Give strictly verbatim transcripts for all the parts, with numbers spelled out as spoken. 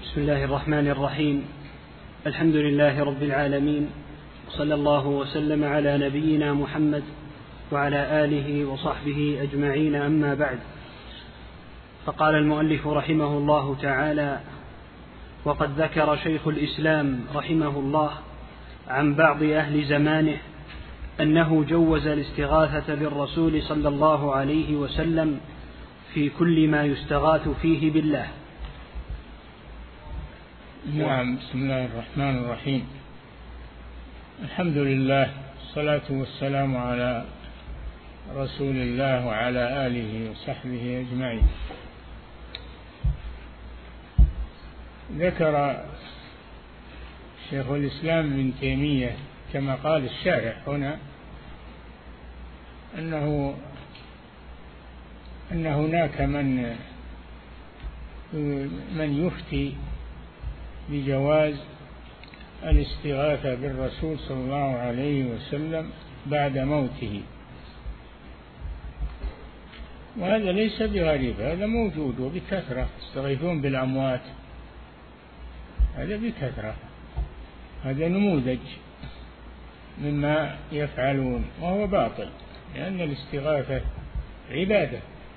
بسم الله الرحمن الرحيم. الحمد لله رب العالمين، صلى الله وسلم على نبينا محمد وعلى آله وصحبه أجمعين، أما بعد. فقال المؤلف رحمه الله تعالى: وقد ذكر شيخ الإسلام رحمه الله عن بعض أهل زمانه أنه جوز الاستغاثة بالرسول صلى الله عليه وسلم في كل ما يستغاث فيه بالله. نعم. بسم الله الرحمن الرحيم. الحمد لله، الصلاة والسلام على رسول الله وعلى آله وصحبه أجمعين. ذكر شيخ الإسلام ابن تيمية كما قال الشارح هنا أنه أن هناك من من يفتي بجواز الاستغاثة بالرسول صلى الله عليه وسلم بعد موته، وهذا ليس بغريب، هذا موجود وبكثرة. يستغيثون بالأموات، هذا بكثرة، هذا نموذج مما يفعلون وهو باطل، لأن الاستغاثة عبادة،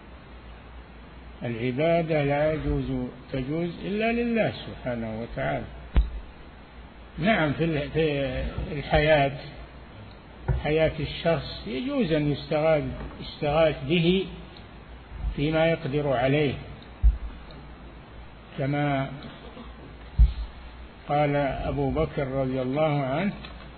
العبادة لا يجوز تجوز إلا لله سبحانه وتعالى. نعم، في الحياة حياة الشخص يجوز أن يستغاث يستغاث به فيما يقدر عليه، كما قال أبو بكر رضي الله عنه: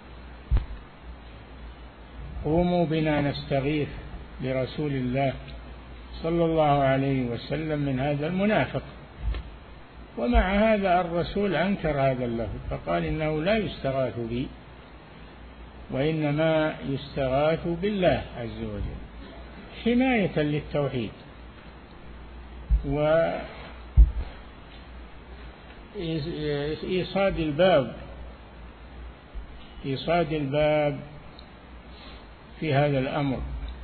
قوموا بنا نستغيث برسول الله صلى الله عليه وسلم من هذا المنافق. ومع هذا الرسول أنكر هذا له، فقال إنه لا يستغاث بي، وإنما يستغاث بالله عز وجل حماية للتوحيد وإيصاد الباب إيصاد الباب في هذا الأمر،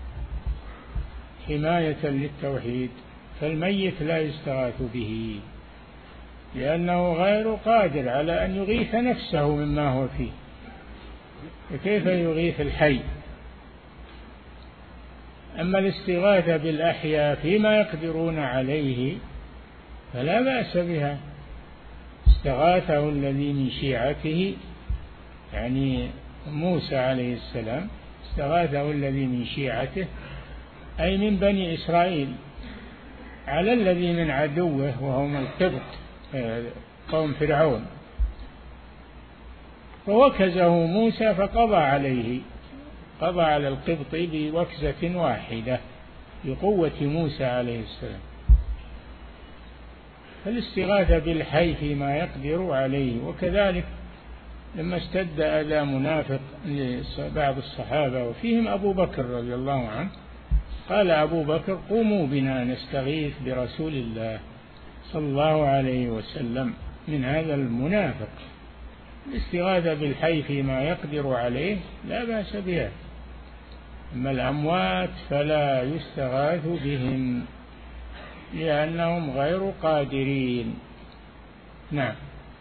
حماية للتوحيد. فالميت لا يستغاث به لأنه غير قادر على أن يغيث نفسه مما هو فيه، فكيف يغيث الحي؟ أما الاستغاثة بالأحياء فيما يقدرون عليه فلا بأس بها. استغاثه الذي من شيعته، يعني موسى عليه السلام، استغاثه الذي من شيعته أي من بني إسرائيل على الذي من عدوه وهم القبط قوم فرعون، فوكزه موسى فقضى عليه، قضى على القبط بوكزة واحدة بقوة موسى عليه السلام. فالاستغاثة بالحي فيما يقدر عليه. وكذلك لما اشتد أذى منافق لبعض الصحابة وفيهم أبو بكر رضي الله عنه، قال أبو بكر: قوموا بنا نستغيث برسول الله صلى الله عليه وسلم من هذا المنافق. الاستغاثة بالحي فيما يقدر عليه لا بأس بها، أما الأموات فلا يستغاث بهم لأنهم غير قادرين. نعم،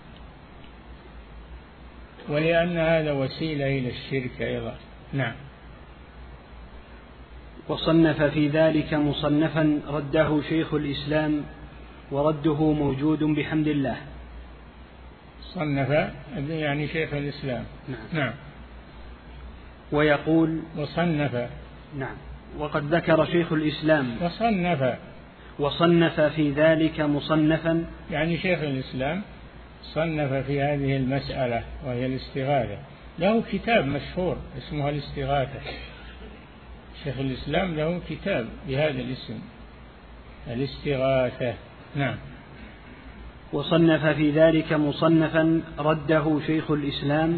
ولأن هذا وسيلة إلى الشرك أيضا. نعم. وصنف في ذلك مصنفا رده شيخ الإسلام، ورده موجود بحمد الله. صنف يعني شيخ الإسلام. نعم. نعم. ويقول وصنف. نعم. وقد ذكر شيخ الإسلام وصنف وصنف في ذلك مصنفا، يعني شيخ الإسلام صنف في هذه المسألة وهي الاستغاثة، له كتاب مشهور اسمه الاستغاثة. شيخ الإسلام له كتاب بهذا الاسم، الاستغاثة. نعم. وصنف في ذلك مصنفا رده شيخ الإسلام،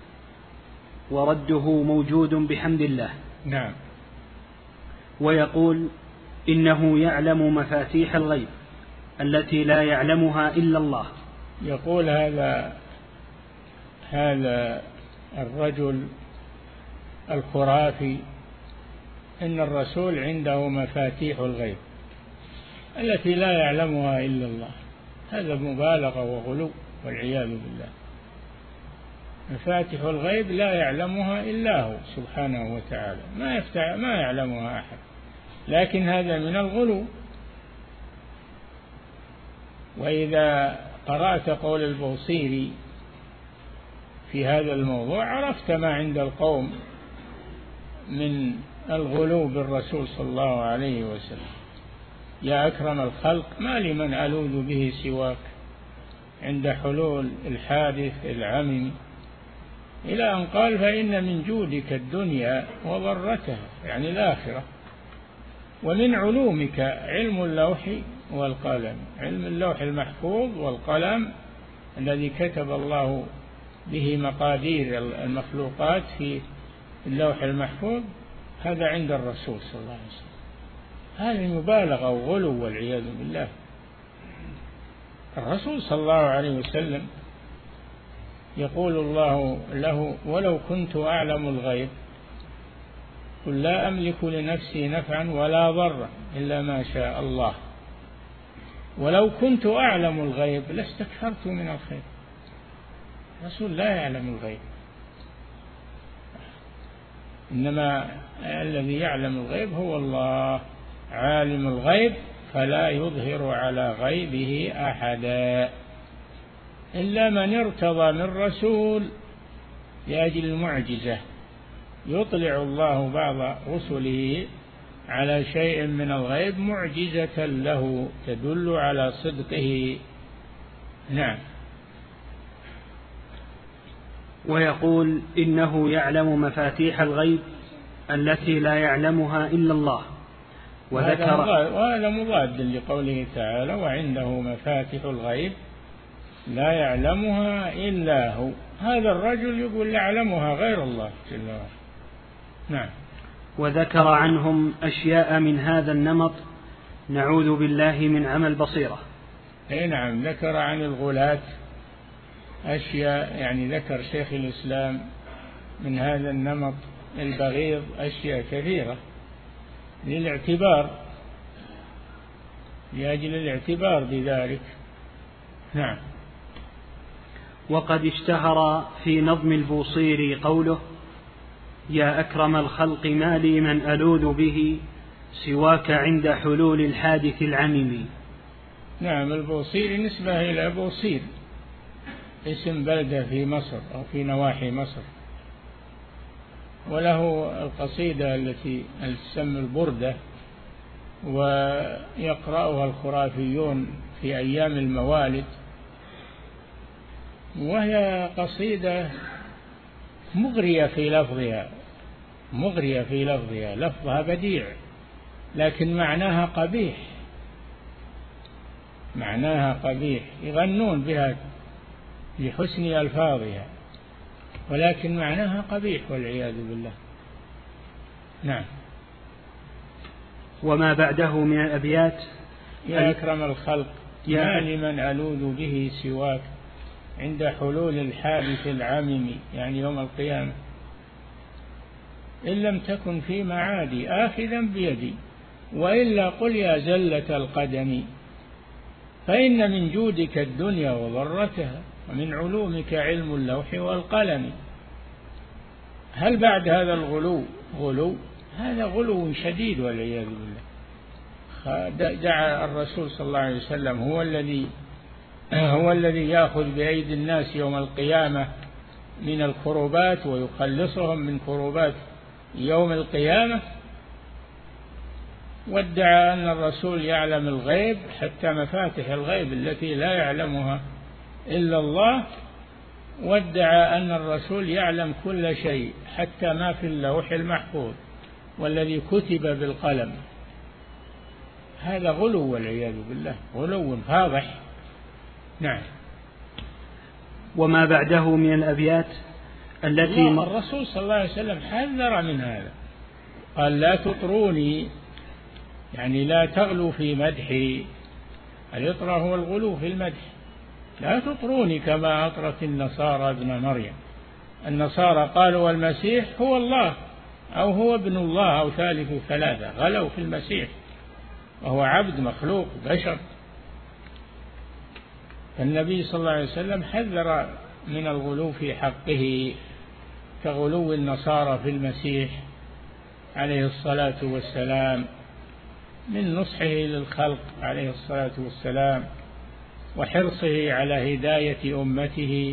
ورده موجود بحمد الله. نعم. ويقول: إنه يعلم مفاتيح الغيب التي لا يعلمها إلا الله. يقول هذا هذا الرجل الخرافي إن الرسول عنده مفاتيح الغيب التي لا يعلمها إلا الله. هذا مبالغة وغلو والعياذ بالله. مفاتح الغيب لا يعلمها إلا هو سبحانه وتعالى، ما يفتح ما يعلمها أحد، لكن هذا من الغلو. وإذا قرأت قول البوصيري في هذا الموضوع عرفت ما عند القوم من الغلو بالرسول صلى الله عليه وسلم. يا أكرم الخلق ما لمن ألوذ به سواك عند حلول الحادث العمم، إلى أن قال فإن من جودك الدنيا وضرتها، يعني الآخرة، ومن علومك علم اللوح والقلم، علم اللوح المحفوظ والقلم الذي كتب الله به مقادير المخلوقات في اللوح المحفوظ، هذا عند الرسول صلى الله عليه وسلم. هذه مبالغة وغلو والعياذ بالله. الرسول صلى الله عليه وسلم يقول الله له: ولو كنت أعلم الغيب قل لا أملك لنفسي نفعا ولا ضرا إلا ما شاء الله، ولو كنت أعلم الغيب لاستكثرت من الخير. الرسول لا يعلم الغيب، إنما الذي يعلم الغيب هو الله، عالم الغيب فلا يظهر على غيبه أحدا إلا من ارتضى من رسول لأجل المعجزة، يطلع الله بعض رسله على شيء من الغيب معجزة له تدل على صدقه. نعم. ويقول إنه يعلم مفاتيح الغيب التي لا يعلمها إلا الله. وذكر وهذا مضاد لقوله تعالى: وعنده مفاتيح الغيب لا يعلمها إلا هو. هذا الرجل يقول يعلمها غير الله جل وعلا. نعم. وذكر عنهم أشياء من هذا النمط نعوذ بالله من عمى البصيرة. أي نعم، ذكر عن الغلاة أشياء، يعني ذكر شيخ الإسلام من هذا النمط البغيض أشياء كثيرة للاعتبار، لأجل الاعتبار بذلك. نعم. وقد اشتهر في نظم البوصيري قوله: يا أكرم الخلق ما لي من ألوذ به سواك عند حلول الحادث العمم. نعم، البوصيري نسبة إلى بوصير، اسم بلدة في مصر أو في نواحي مصر، وله القصيدة التي تسمى البردة، ويقرأها الخرافيون في أيام الموالد، وهي قصيدة مغرية في لفظها، مغرية في لفظها، لفظها بديع لكن معناها قبيح، معناها قبيح، يغنون بها لحسن ألفاظها ولكن معناها قبيح والعياذ بالله. نعم. وما بعده من الأبيات: يا أكرم الخلق ما لمن ألوذ به سواك عند حلول الحادث العمم، يعني يوم القيامة، إن لم تكن في معادي آخذا بيدي وإلا قل يا زلة القدم، فإن من جودك الدنيا وضرتها ومن علومك علم اللوح والقلم. هل بعد هذا الغلو غلو؟ هذا غلو شديد والعياذ بالله. دعا الرسول صلى الله عليه وسلم هو الذي هو الذي يأخذ بأيدي الناس يوم القيامة من الكروبات ويخلصهم من كروبات يوم القيامة، وادعى أن الرسول يعلم الغيب حتى مفاتح الغيب التي لا يعلمها إلا الله، وادعى أن الرسول يعلم كل شيء حتى ما في اللوح المحفوظ والذي كتب بالقلم. هذا غلو والعياذ بالله، غلو فاضح. نعم. وما بعده من الأبيات التي الرسول صلى الله عليه وسلم حذر من هذا، قال لا تطروني، يعني لا تغلوا في مدحي. الإطرة هو الغلو في المدح. لا تطروني كما أطرت النصارى ابن مريم. النصارى قالوا والمسيح هو الله أو هو ابن الله أو ثالث ثلاثة، غلوا في المسيح وهو عبد مخلوق بشر. النبي صلى الله عليه وسلم حذر من الغلو في حقه كغلو النصارى في المسيح عليه الصلاة والسلام، من نصحه للخلق عليه الصلاة والسلام وحرصه على هداية أمته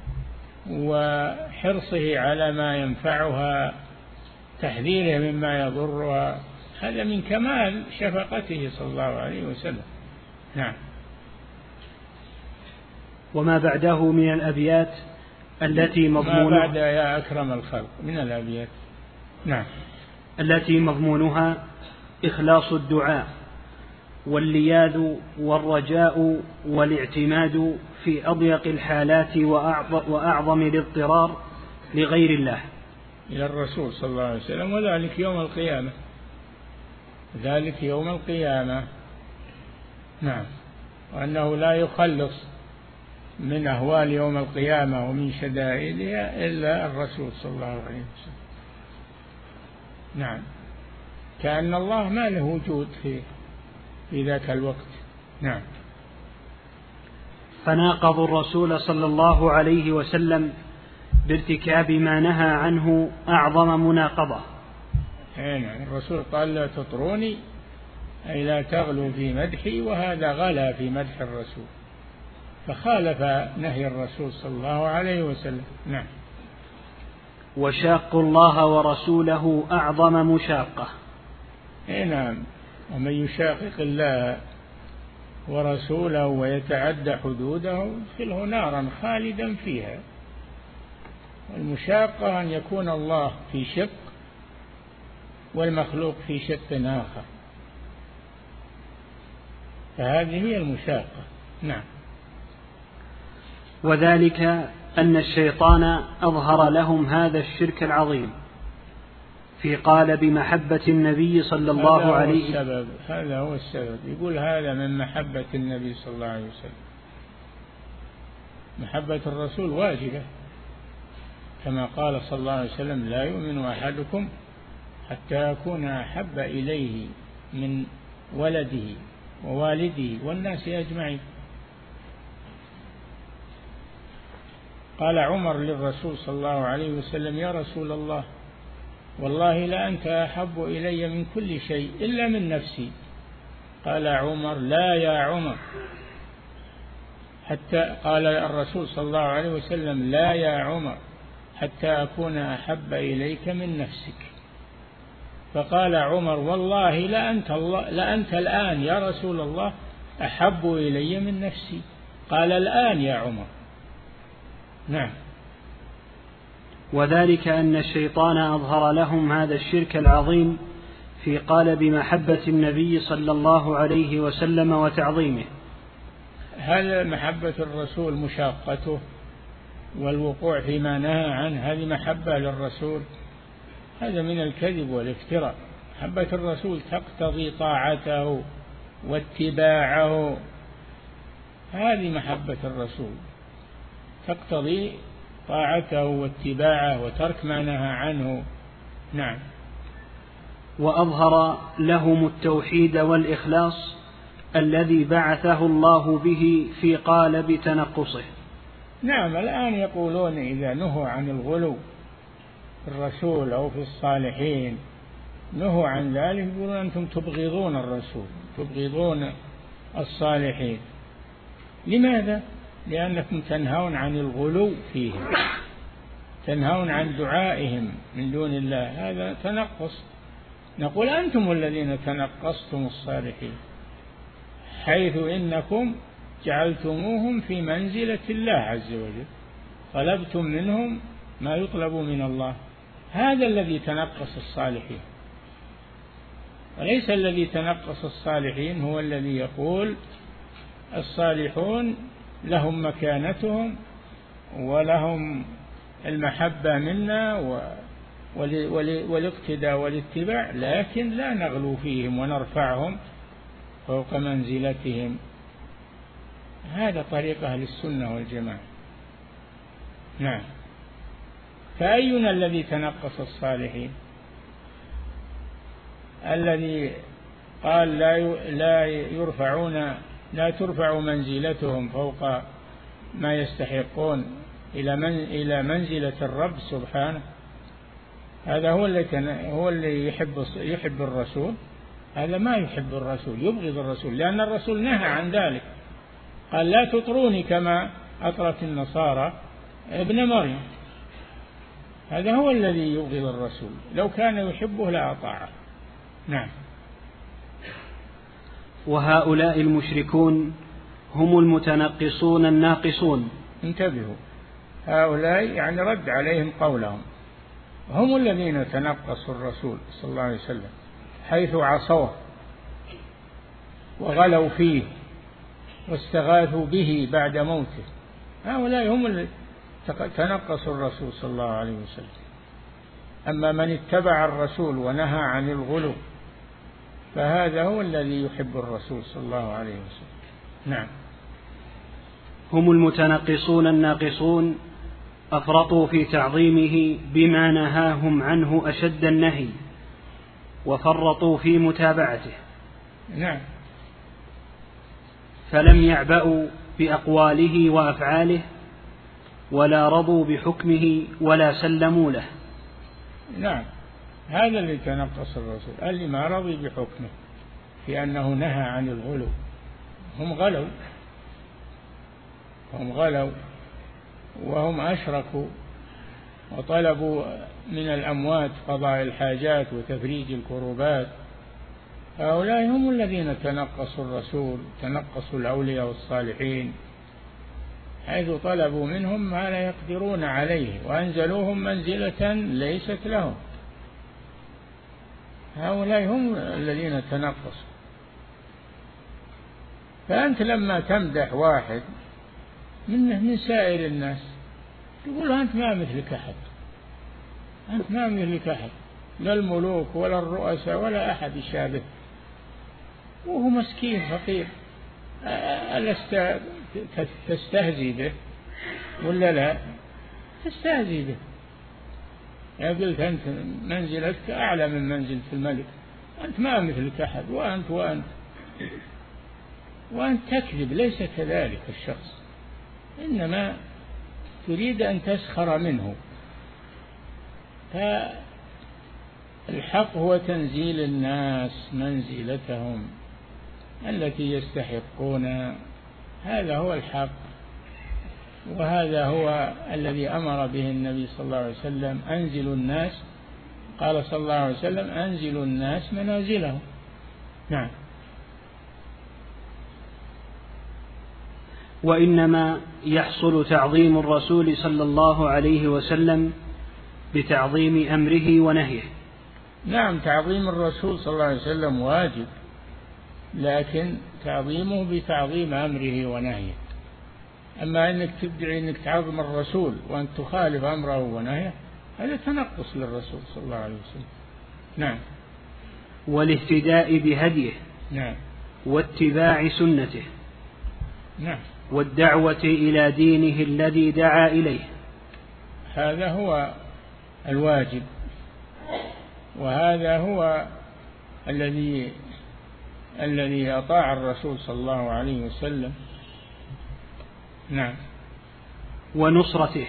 وحرصه على ما ينفعها، تحذيره مما يضرها، هذا من كمال شفقته صلى الله عليه وسلم. نعم. وما بعده من الأبيات التي مضمونها ما بعد يا أكرم الخلق من الأبيات. نعم. التي مضمونها إخلاص الدعاء واللياذ والرجاء والاعتماد في أضيق الحالات وأعظم الاضطرار لغير الله إلى الرسول صلى الله عليه وسلم، وذلك يوم القيامة، ذلك يوم القيامة. نعم. وأنه لا يخلص من أهوال يوم القيامة ومن شدائدها إلا الرسول صلى الله عليه وسلم. نعم. كأن الله ما له وجود في في ذاك الوقت. نعم. فناقضوا الرسول صلى الله عليه وسلم بارتكاب ما نهى عنه أعظم مناقضة. نعم. الرسول قال لا تطروني، أي لا تغلوا في مدحي، وهذا غلا في مدح الرسول، فخالف نهي الرسول صلى الله عليه وسلم. نعم. وشاقوا الله ورسوله أعظم مشاقة. نعم. ومن يشاقق الله ورسوله ويتعدى حدوده يدخله نارا خالدا فيها. المشاقة أن يكون الله في شق والمخلوق في شق آخر، فهذه هي المشاقة. نعم. وذلك أن الشيطان أظهر لهم هذا الشرك العظيم في قالب محبة النبي صلى الله عليه وسلم. هذا هو السبب. يقول هذا من محبة النبي صلى الله عليه وسلم. محبة الرسول واجبة، كما قال صلى الله عليه وسلم لا يؤمن أحدكم حتى يكون أحب إليه من ولده ووالده والناس أجمعين. قال عمر للرسول صلى الله عليه وسلم يا رسول الله والله لا أنت أحب إلي من كل شيء إلا من نفسي. قال عمر لا يا عمر، حتى قال الرسول صلى الله عليه وسلم لا يا عمر حتى أكون أحب إليك من نفسك. فقال عمر والله لا أنت, الله لا أنت الآن يا رسول الله أحب إلي من نفسي. قال الآن يا عمر. نعم. وذلك أن الشيطان أظهر لهم هذا الشرك العظيم في قالب محبة النبي صلى الله عليه وسلم وتعظيمه. هل محبة الرسول مشاقته والوقوع فيما نهى عنه هذه محبة للرسول؟ هذا من الكذب والافتراء. محبة الرسول تقتضي طاعته واتباعه، هذه محبة الرسول تقتضي طاعته واتباعه وترك ما نهى عنه. نعم. وأظهر لهم التوحيد والإخلاص الذي بعثه الله به في قالب تنقصه. نعم. الآن يقولون إذا نهوا عن الغلو في الرسول أو في الصالحين نهوا عن ذلك يقولون أنتم تبغضون الرسول تبغضون الصالحين. لماذا؟ لأنكم تنهون عن الغلو فيهم، تنهون عن دعائهم من دون الله، هذا تنقص. نقول أنتم الذين تنقصتم الصالحين، حيث إنكم جعلتموهم في منزلة الله عز وجل، طلبتم منهم ما يطلب من الله، هذا الذي تنقص الصالحين. وليس الذي تنقص الصالحين هو الذي يقول الصالحون لهم مكانتهم ولهم المحبة منا والاقتداء والاتباع، لكن لا نغلو فيهم ونرفعهم فوق منزلتهم. هذا طريق أهل السنة والجماعة. نعم. فأينا الذي تنقص الصالحين؟ الذي قال لا لا يرفعون لا ترفع منزلتهم فوق ما يستحقون إلى من إلى منزلة الرب سبحانه. هذا هو اللي هو اللي يحب يحب الرسول، هذا ما يحب الرسول، يبغض الرسول، لأن الرسول نهى عن ذلك، قال لا تطروني كما أطرت النصارى ابن مريم. هذا هو الذي يبغض الرسول، لو كان يحبه لأطاعه. نعم. وهؤلاء المشركون هم المتنقصون الناقصون. انتبهوا، هؤلاء يعني رد عليهم قولهم، هم الذين تنقصوا الرسول صلى الله عليه وسلم حيث عصوه وغلوا فيه واستغاثوا به بعد موته. هؤلاء هم الذين تنقصوا الرسول صلى الله عليه وسلم. أما من اتبع الرسول ونهى عن الغلو فهذا هو الذي يحب الرسول صلى الله عليه وسلم. نعم. هم المتنقصون الناقصون أفرطوا في تعظيمه بما نهاهم عنه أشد النهي، وفرطوا في متابعته. نعم. فلم يعبأوا بأقواله وأفعاله، ولا رضوا بحكمه ولا سلموا له. نعم، هذا اللي تنقص الرسول، اللي ما رضي بحكمه في أنه نهى عن الغلو. هم غلوا هم غلوا وهم أشركوا وطلبوا من الأموات قضاء الحاجات وتفريج الكروبات. هؤلاء هم الذين تنقصوا الرسول، تنقصوا الأولياء والصالحين، حيث طلبوا منهم ما لا يقدرون عليه وأنزلوهم منزلة ليست لهم. هؤلاء هم الذين تنقصوا. فأنت لما تمدح واحد من من سائر الناس تقول أنت ما مثلك أحد، أنت ما مثلك أحد، لا الملوك ولا الرؤساء ولا أحد يشابه، وهو مسكين فقير. ألست تستهزي به ولا لا؟ تستهزي به. يا قلت أنت منزلتك أعلى من منزلة الملك، أنت ما مثلك أحد، وأنت وأنت وأنت تكذب. ليس كذلك الشخص، إنما تريد أن تسخر منه. فالحق هو تنزيل الناس منزلتهم التي يستحقون، هذا هو الحق، وهذا هو الذي أمر به النبي صلى الله عليه وسلم. أنزلوا الناس، قال صلى الله عليه وسلم أنزلوا الناس منازلهم. نعم. وإنما يحصل تعظيم الرسول صلى الله عليه وسلم بتعظيم أمره ونهيه. نعم، تعظيم الرسول صلى الله عليه وسلم واجب، لكن تعظيمه بتعظيم أمره ونهيه. أما أنك تدعي أنك تعظم الرسول وأن تخالف أمره ونهيه، هذا تنقص للرسول صلى الله عليه وسلم. نعم. والاهتداء بهديه. نعم. واتباع سنته. نعم. والدعوة إلى دينه الذي دعا إليه. هذا هو الواجب، وهذا هو الذي الذي أطاع الرسول صلى الله عليه وسلم. نعم. ونصرته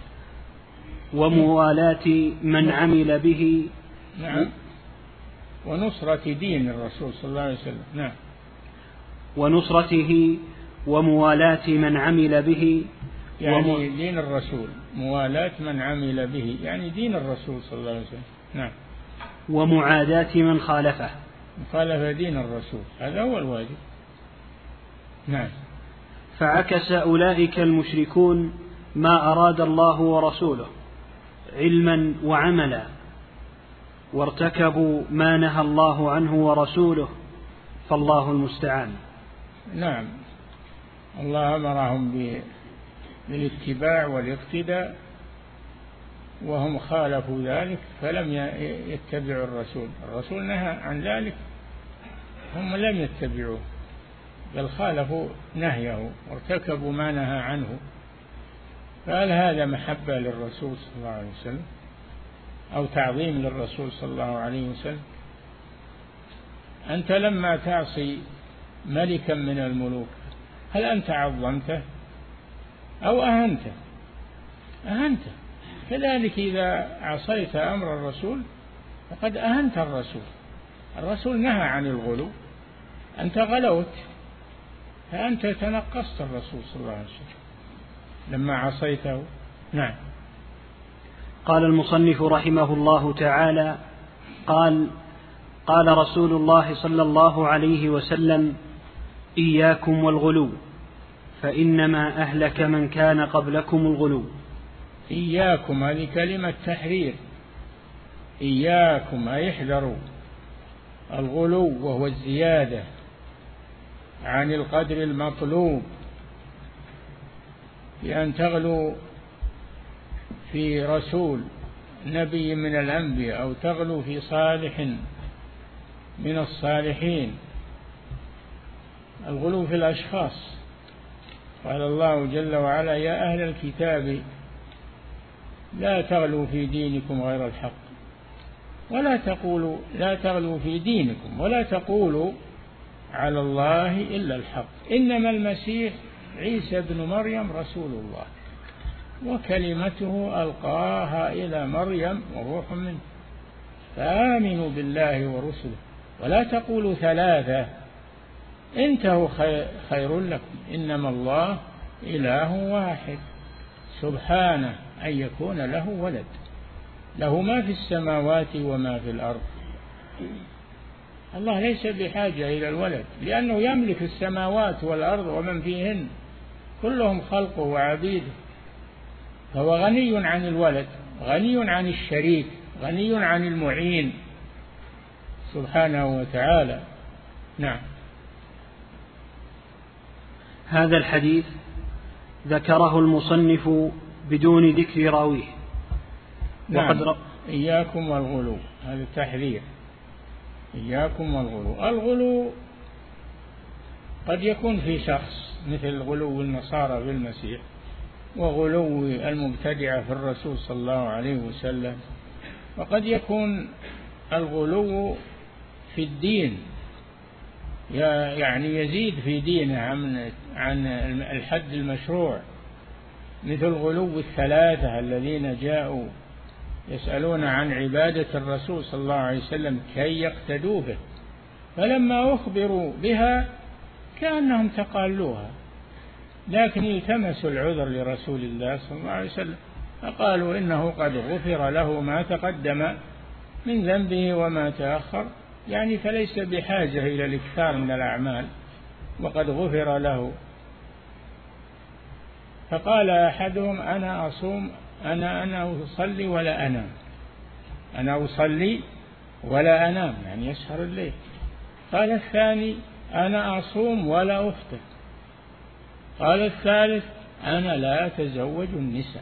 وموالاة من عمل به. نعم. ونصرة دين الرسول صلى الله عليه وسلم. نعم. ونصرته وموالاة من عمل به، يعني وم... دين الرسول، موالاة من عمل به يعني دين الرسول صلى الله عليه وسلم. نعم. ومعاداة من خالفه، مخالف دين الرسول، هذا هو الواجب. نعم. فعكس أولئك المشركون ما أراد الله ورسوله علما وعملا، وارتكبوا ما نهى الله عنه ورسوله، فالله المستعان. نعم. الله أمرهم بالاتباع والاقتداء وهم خالفوا ذلك فلم يتبعوا الرسول. الرسول نهى عن ذلك، هم لم يتبعوه، بل خالفوا نهيه وارتكبوا ما نهى عنه. فهل هذا محبة للرسول صلى الله عليه وسلم أو تعظيم للرسول صلى الله عليه وسلم؟ أنت لما تعصي ملكا من الملوك، هل أنت عظمته أو أهنته؟ أهنته. كذلك إذا عصيت أمر الرسول فقد أهنت الرسول. الرسول نهى عن الغلو، أنت غلوت، فأنت تنقصت الرسول صلى الله عليه وسلم لما عصيته. نعم. قال المصنف رحمه الله تعالى: قال قال رسول الله صلى الله عليه وسلم: إياكم والغلو فإنما أهلك من كان قبلكم الغلو. إياكم هذه كلمة تحرير، إياكم أي احذروا الغلو، وهو الزيادة عن القدر المطلوب، بأن تغلو في رسول نبي من الأنبياء أو تغلو في صالح من الصالحين. الغلو في الأشخاص. قال الله جل وعلا: يا أهل الكتاب لا تغلوا في دينكم غير الحق ولا تقولوا لا تغلوا في دينكم ولا تقولوا على الله إلا الحق، إنما المسيح عيسى بن مريم رسول الله وكلمته ألقاها إلى مريم وروح منه، فآمنوا بالله ورسله ولا تقولوا ثلاثة انتهوا خير لكم، إنما الله إله واحد سبحانه أن يكون له ولد، له ما في السماوات وما في الأرض. الله ليس بحاجة إلى الولد، لأنه يملك السماوات والأرض ومن فيهن، كلهم خلقه وعبيده، فهو غني عن الولد، غني عن الشريك، غني عن المعين سبحانه وتعالى. نعم. هذا الحديث ذكره المصنف بدون ذكر راويه. نعم. وقد ر... إياكم والغلو، هذا تحذير. إياكم والغلو. الغلو قد يكون في شخص مثل غلو النصارى في المسيح، وغلو المبتدعة في الرسول صلى الله عليه وسلم، وقد يكون الغلو في الدين، يعني يزيد في دينه عن عن الحد المشروع، مثل غلو الثلاثة الذين جاءوا يسألون عن عبادة الرسول صلى الله عليه وسلم كي يقتدوا به، فلما أخبروا بها كأنهم تقالوها، لكن التمسوا العذر لرسول الله صلى الله عليه وسلم فقالوا إنه قد غفر له ما تقدم من ذنبه وما تأخر، يعني فليس بحاجة إلى الإكثار من الأعمال وقد غفر له. فقال أحدهم: أنا أصوم أنا أنا أصلي ولا أنام، أنا أصلي ولا أنام، يعني يسهر الليل. قال الثاني: أنا أصوم ولا أفطر. قال الثالث: أنا لا أتزوج النساء،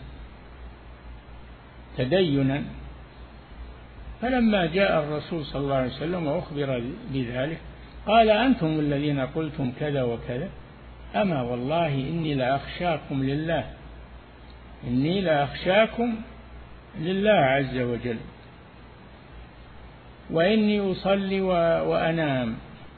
تدينا. فلما جاء الرسول صلى الله عليه وسلم وأخبر بذلك قال: أنتم الذين قلتم كذا وكذا، أما والله إني لأخشاكم لله، إني لأخشاكم لله عز وجل، وإني أصلي وأنام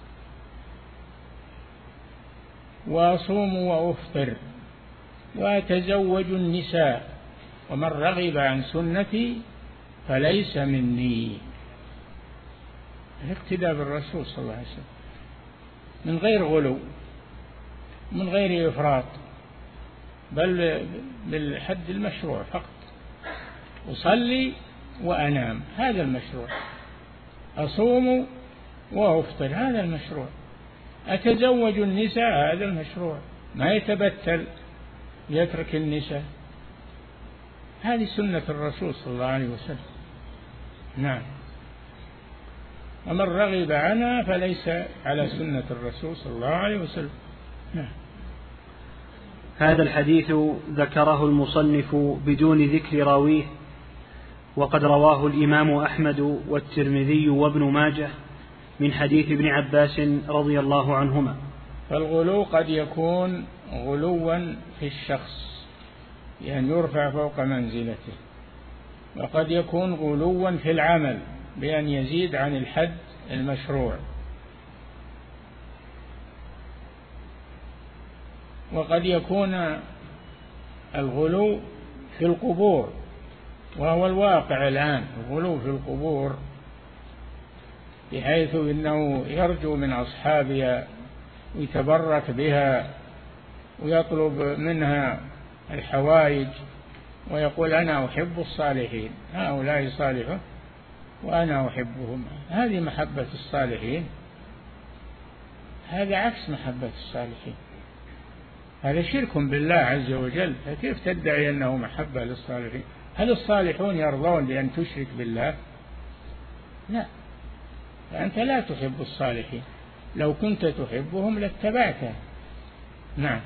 وأصوم وأفطر وأتزوج النساء، ومن رغب عن سنتي فليس مني. الاقتداء بالرسول صلى الله عليه وسلم من غير غلو، من غير إفراط، بل بالحد المشروع فقط. أصلي وأنام، هذا المشروع. أصوم وأفطر، هذا المشروع. أتزوج النساء، هذا المشروع. ما يتبتل يترك النساء، هذه سنة الرسول صلى الله عليه وسلم. نعم. ومن رغب عنها فليس على سنة الرسول صلى الله عليه وسلم. نعم. هذا الحديث ذكره المصنف بدون ذكر راويه، وقد رواه الإمام أحمد والترمذي وابن ماجه من حديث ابن عباس رضي الله عنهما. فالغلو قد يكون غلوا في الشخص، يعني يرفع فوق منزلته، وقد يكون غلوا في العمل بأن يزيد عن الحد المشروع. وقد يكون الغلو في القبور، وهو الواقع الآن، الغلو في القبور، بحيث إنه يرجو من أصحابها ويتبرك بها ويطلب منها الحوائج ويقول أنا أحب الصالحين، هؤلاء صالحون وأنا أحبهم. هذه محبة الصالحين، هذا عكس محبة الصالحين، هذا شرك بالله عز وجل. فكيف تدعي أنه محبة للصالحين؟ هل الصالحون يرضون بأن تشرك بالله؟ لا، فأنت لا تحب الصالحين، لو كنت تحبهم لاتبعته. نعم.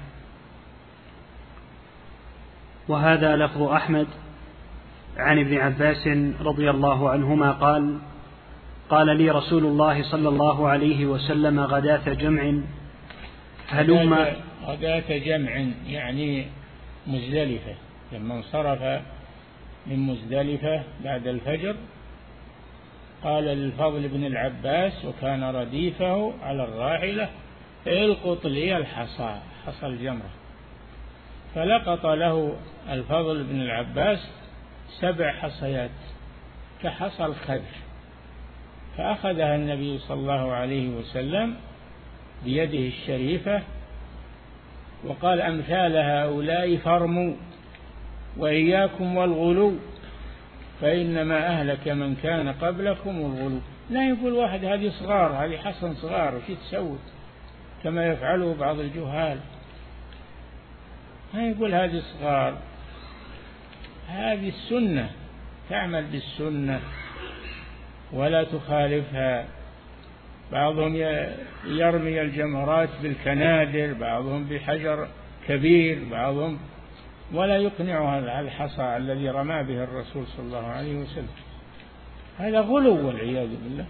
وهذا لفظ أحمد عن ابن عباس رضي الله عنهما قال: قال لي رسول الله صلى الله عليه وسلم غداة جمع هلم. غداة جمع يعني مزدلفة، لما انصرف من مزدلفة بعد الفجر قال للفضل بن العباس وكان رديفه على الراحلة: القط لي الحصى، حصى الجمرة. فلقط له الفضل بن العباس سبع حصيات كحصى الخذف، فأخذها النبي صلى الله عليه وسلم بيده الشريفة وقال: أمثال هؤلاء فارموا وإياكم والغلو فإنما أهلك من كان قبلكم الغلو. لا يقول واحد هذه صغار، هذه حصن صغار وش تسوي كما يفعله بعض الجهال، ما يقول هذه صغار، هذه السنة، تعمل بالسنة ولا تخالفها. بعضهم يرمي الجمرات بالكنادر، بعضهم بحجر كبير، بعضهم ولا يقنع هذا الحصى الذي رمى به الرسول صلى الله عليه وسلم، هذا غلو والعياذ بالله.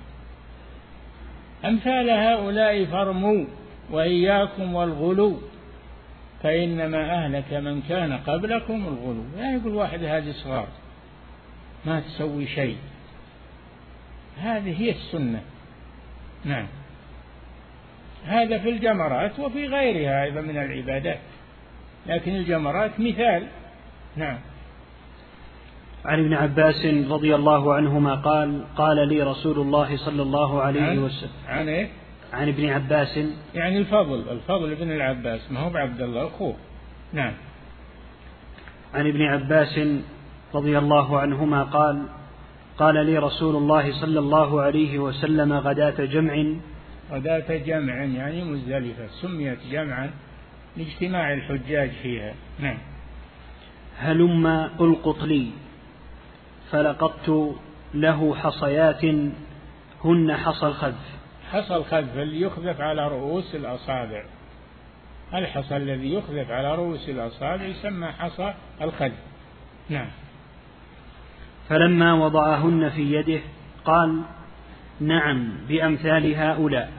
أمثال هؤلاء فارموا وإياكم والغلو فإنما أهلك من كان قبلكم الغلو. لا يقول واحد هذه صغار ما تسوي شيء، هذه هي السنة. نعم. هذا في الجمرات وفي غيرها أيضا من العبادات، لكن الجمرات مثال. نعم. عن ابن عباس رضي الله عنهما قال: قال لي رسول الله صلى الله عليه وسلم. عن إيه؟ عن ابن عباس يعني الفضل الفضل بن العباس، ما هو بعبد الله أخوه. نعم. عن ابن عباس رضي الله عنهما قال: قال لي رسول الله صلى الله عليه وسلم غداة جمع. غداة جمع يعني مزدلفة، سميت جمعا لاجتماع الحجاج فيها. نعم. هلم ألقط لي، فلقطت له حصيات هن حصى الخذف. حصى الخذف اللي يخذف على رؤوس الأصابع، الحصى الذي يخذف على رؤوس الأصابع يسمى حصى الخذف. نعم. فلما وضعهن في يده قال: نعم بأمثال هؤلاء،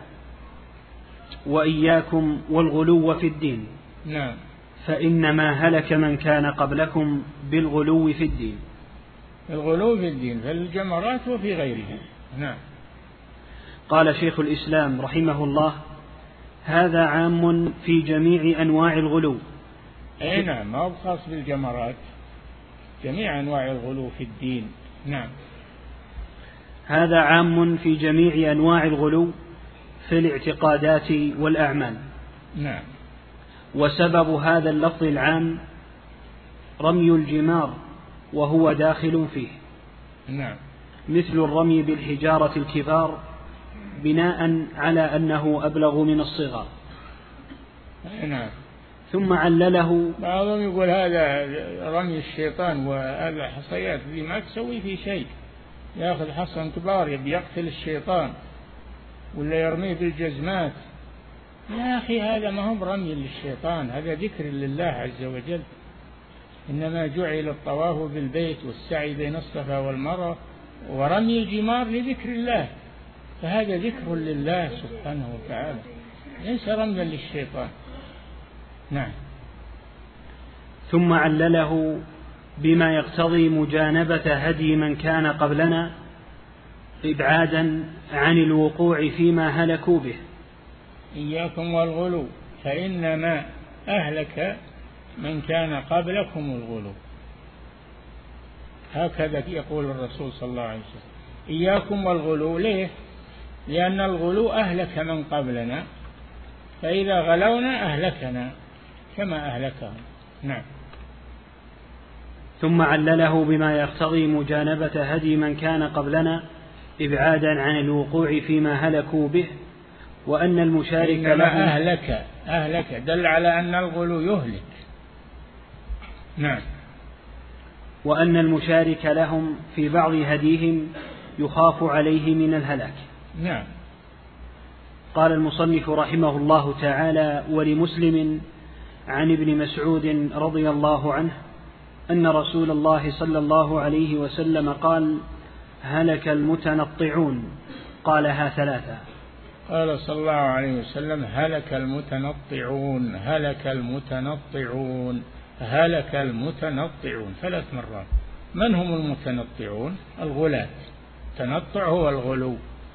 وإياكم والغلو في الدين. نعم. فإنما هلك من كان قبلكم بالغلو في الدين. الغلو في الدين في الجمرات وفي غيرها. نعم. قال شيخ الإسلام رحمه الله: هذا عام في جميع أنواع الغلو. أي نعم، ما هو خاص بالجمرات، جميع أنواع الغلو في الدين. نعم. هذا عام في جميع أنواع الغلو في الاعتقادات والأعمال. نعم. وسبب هذا اللفظ العام رمي الجمار وهو داخل فيه. نعم. مثل الرمي بالحجارة الكبار بناء على أنه أبلغ من الصغار. نعم. ثم علله. بعضهم يقول هذا رمي الشيطان، وهذا حصيات ذي ما تسوي في شيء، يأخذ حصن كبار يبي يقتل الشيطان ولا يرميه بالجزمات. يا أخي هذا ما هو رمي للشيطان، هذا ذكر لله عز وجل، إنما جعل الطواف بالبيت والسعي بين الصفا والمروة ورمي الجمار لذكر الله، فهذا ذكر لله سبحانه وتعالى ليس رميا للشيطان. نعم. ثم علله بما يقتضي مجانبة هدي من كان قبلنا إبعادا عن الوقوع فيما هلكوا به. إياكم والغلو فإنما أهلك من كان قبلكم الغلو. هكذا يقول الرسول صلى الله عليه وسلم: إياكم والغلو. ليه؟ لأن الغلو أهلك من قبلنا، فإذا غلونا أهلكنا كما أهلكهم. نعم. ثم علله بما يقتضي مجانبة هدي من كان قبلنا إبعادا عن الوقوع فيما هلكوا به، وأن المشارك لهم أهلك أهلك دل على أن الغلو يهلك. نعم. وأن المشارك لهم في بعض هديهم يخاف عليه من الهلاك. نعم. قال المصنف رحمه الله تعالى: ولمسلم عن ابن مسعود رضي الله عنه أن رسول الله صلى الله عليه وسلم قال: هلك المتنطعون. قالها ثلاثة. قال صلى الله عليه وسلم: هلك المتنطعون، هلك المتنطعون، هلك المتنطعون ثلاث مرات. من هم المتنطعون؟ الغلاة. التنطع هو الغلو.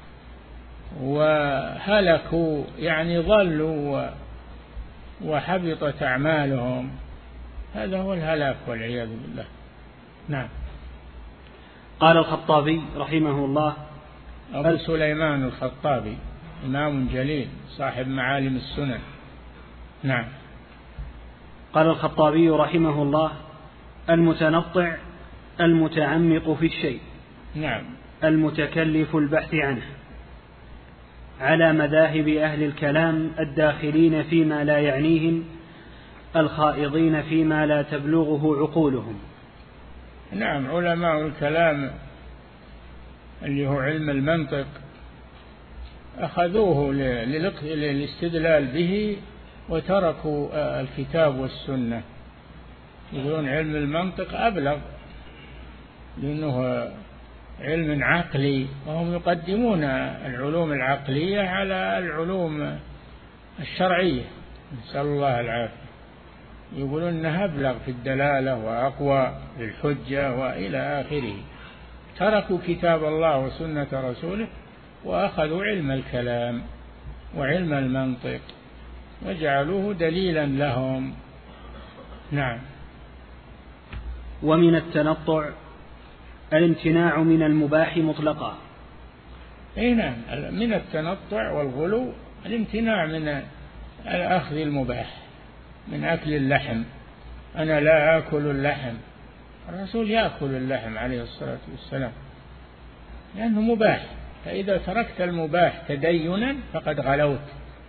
وهلكوا يعني ضلوا وحبطت أعمالهم، هذا هو الهلاك والعياذ بالله. نعم. قال الخطابي رحمه الله: أبو سليمان الخطابي إمام جليل صاحب معالم السنن. نعم. قال الخطابي رحمه الله: المتنطع المتعمق في الشيء. نعم. المتكلف البحث عنه، على مذاهب أهل الكلام الداخلين فيما لا يعنيهم، الخائضين فيما لا تبلغه عقولهم. نعم. علماء الكلام اللي هو علم المنطق أخذوه للاستدلال به وتركوا الكتاب والسنة. يقولون علم المنطق أبلغ لأنه علم عقلي، وهم يقدمون العلوم العقلية على العلوم الشرعية، نسأل الله العافية. يقولون أنها أبلغ في الدلالة وأقوى للحجة وإلى آخره. تركوا كتاب الله وسنة رسوله وأخذوا علم الكلام وعلم المنطق وجعلوه دليلا لهم. نعم. ومن التنطع الامتناع من المباح مطلقا. اي نعم. من التنطع والغلو الامتناع من الأخذ المباح، من أكل اللحم. أنا لا آكل اللحم، الرسول يأكل اللحم عليه الصلاة والسلام لأنه مباح. فإذا تركت المباح تدينا فقد غلوت.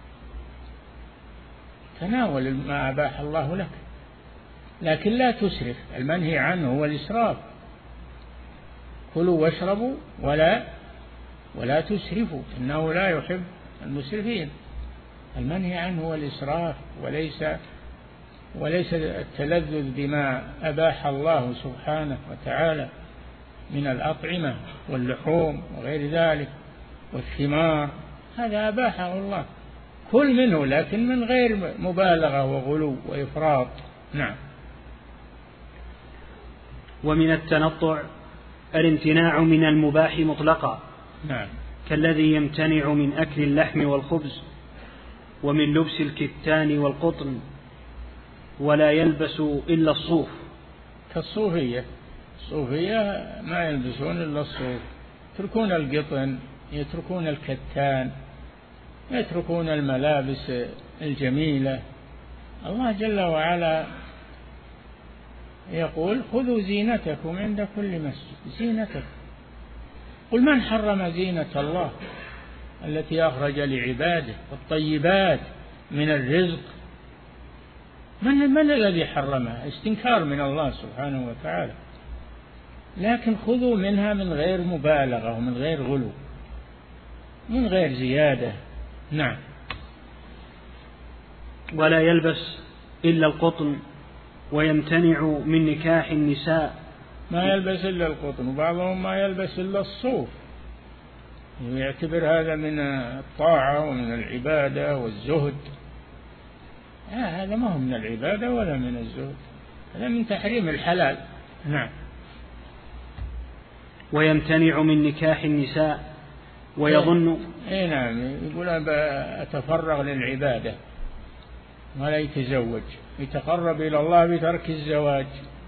تناول ما أباح الله لك، لكن لا تسرف. المنهي عنه هو الإسراف. كلوا واشربوا ولا ولا تسرفوا إنه لا يحب المسرفين. المنهي عنه هو الإسراف، وليس وليس التلذذ بما أباح الله سبحانه وتعالى من الأطعمة واللحوم وغير ذلك والثمار، هذا أباحه الله. كل منه لكن من غير مبالغة وغلو وإفراط. نعم. ومن التنطع الامتناع من المباح مطلقا. نعم. كالذي يمتنع من أكل اللحم والخبز، ومن لبس الكتان والقطن، ولا يلبس إلا الصوف. كالصوفية. الصوفية ما يلبسون إلا الصوف، يتركون القطن، يتركون الكتان، يتركون الملابس الجميلة. الله جل وعلا يقول: خذوا زينتكم عند كل مسجد. زينتكم. قل من حرم زينة الله التي أخرج لعباده والطيبات من الرزق؟ من, من الذي حرمها؟ استنكار من الله سبحانه وتعالى. لكن خذوا منها من غير مبالغة ومن غير غلو، من غير زيادة. نعم. ولا يلبس إلا القطن، ويمتنع من نكاح النساء. ما يلبس إلا القطن، وبعضهم ما يلبس إلا الصوف، يعتبر هذا من الطاعة ومن العبادة والزهد. آه هذا ما هو من العبادة ولا من الزهد، هذا من تحريم الحلال. نعم. ويمتنع من نكاح النساء ويظن. اي نعم. يقول أتفرغ للعبادة، ولا يتزوج، يتقرب إلى الله بترك الزواج.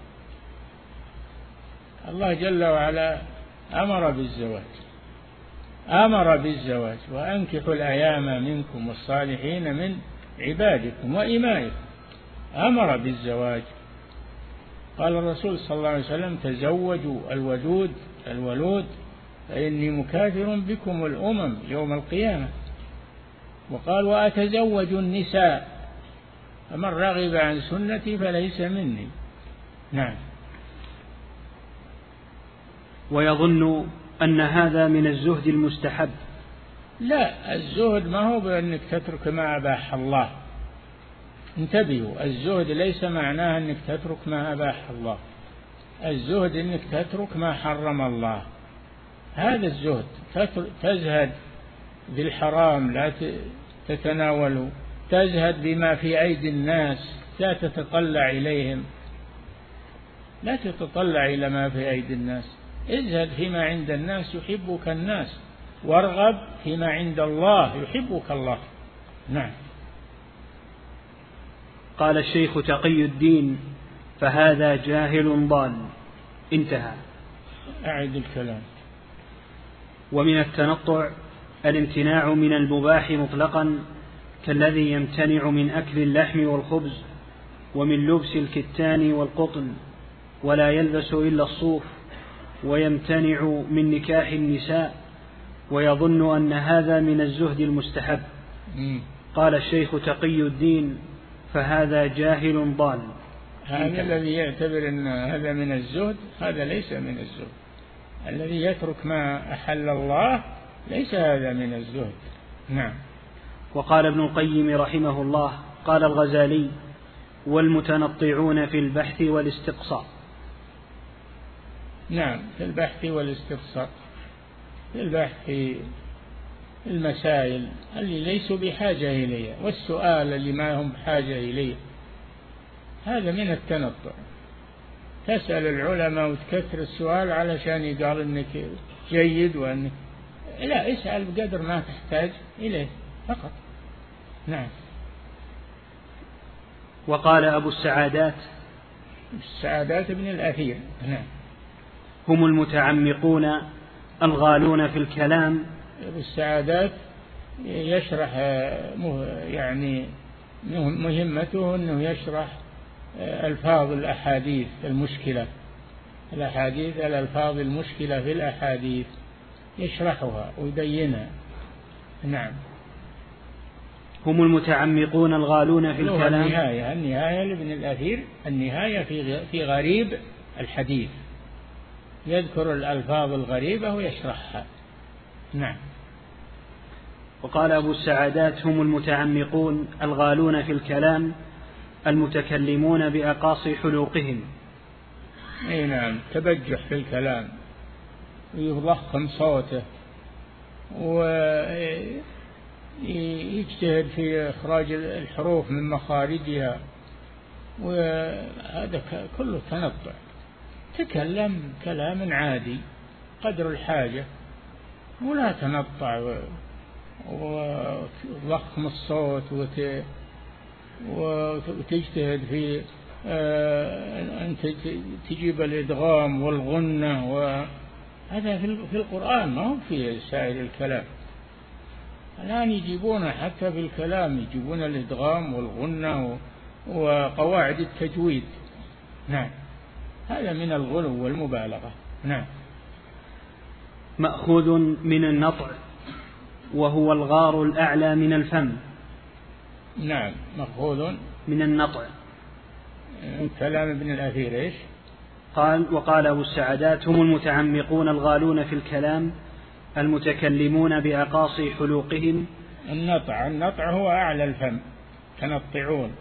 الله جل وعلا أمر بالزواج، أمر بالزواج: وأنكحوا الأيام منكم والصالحين من عبادكم وإمائكم. أمر بالزواج. قال الرسول صلى الله عليه وسلم: تزوجوا الودود الولود فإني مكاثر بكم الأمم يوم القيامة. وقال: وأتزوج النساء فمن رغب عن سنتي فليس مني. نعم. ويظن أن هذا من الزهد المستحب. لا، الزهد ما هو بأنك تترك ما أباح الله. انتبهوا، الزهد ليس معناه أنك تترك ما أباح الله، الزهد أنك تترك ما حرم الله، هذا الزهد. تزهد بالحرام لا تتناوله، تزهد بما في أيدي الناس لا تتطلع إليهم، لا تتطلع إلى ما في أيدي الناس. ازهد فيما عند الناس يحبك الناس، وارغب فيما عند الله يحبك الله. نعم. قال الشيخ تقي الدين: فهذا جاهل ضال. انتهى. أعد الكلام. ومن التنطع الامتناع من المباح مطلقا، كالذي يمتنع من أكل اللحم والخبز، ومن لبس الكتان والقطن، ولا يلبس إلا الصوف، ويمتنع من نكاح النساء، ويظن أن هذا من الزهد المستحب. قال الشيخ تقي الدين: فهذا جاهل ضال. هذا الذي يعتبر أن هذا من الزهد، هذا ليس من الزهد. الذي يترك ما أحل الله ليس هذا من الزهد. نعم. وقال ابن القيم رحمه الله: قال الغزالي: والمتنطعون في البحث والاستقصاء. نعم، في البحث والاستقصاء، في البحث في المسائل اللي ليسوا بحاجة إليها، والسؤال اللي ما هم بحاجة إليه، هذا من التنطع. تسأل العلماء وتكثر السؤال علشان يقال انك جيد، وانك لا، اسأل بقدر ما تحتاج إليه فقط. نعم. وقال أبو السعادات السعادات ابن الأثير: نعم. هم المتعمقون الغالون في الكلام. أبو السعادات يشرح، يعني مهمته أنه يشرح ألفاظ الأحاديث المشكلة، الأحاديث الألفاظ المشكلة في الأحاديث يشرحها ويبينها. نعم. هم المتعمقون الغالون في الكلام. النهاية النهاية لابن الأثير، النهاية في في غريب الحديث، يذكر الألفاظ الغريبة ويشرحها. نعم. وقال أبو السعادات: هم المتعمقون الغالون في الكلام، المتكلمون بأقاصي حلوقهم. أي نعم، تبجح في الكلام ويضخم صوته ويجتهد في إخراج الحروف من مخارجها، وهذا كله تنطع. تكلم كلام عادي قدر الحاجة، ولا تنطع وضخم الصوت وتجتهد في أن تجيب الإدغام والغنة، وهذا في القرآن ما هو في سائر الكلام. الآن يجيبون حتى في الكلام يجيبون الإدغام والغنة وقواعد التجويد. نعم، هذا من الغلو والمبالغة. نعم. مأخوذ من النطع، وهو الغار الأعلى من الفم. نعم، مأخوذ من النطع. كلام ابن الأثير إيش؟ قال: وقال أبو السعادات: هم المتعمقون الغالون في الكلام، المتكلمون بأقاصي حلوقهم. النطع النطع هو أعلى الفم، تنطعون،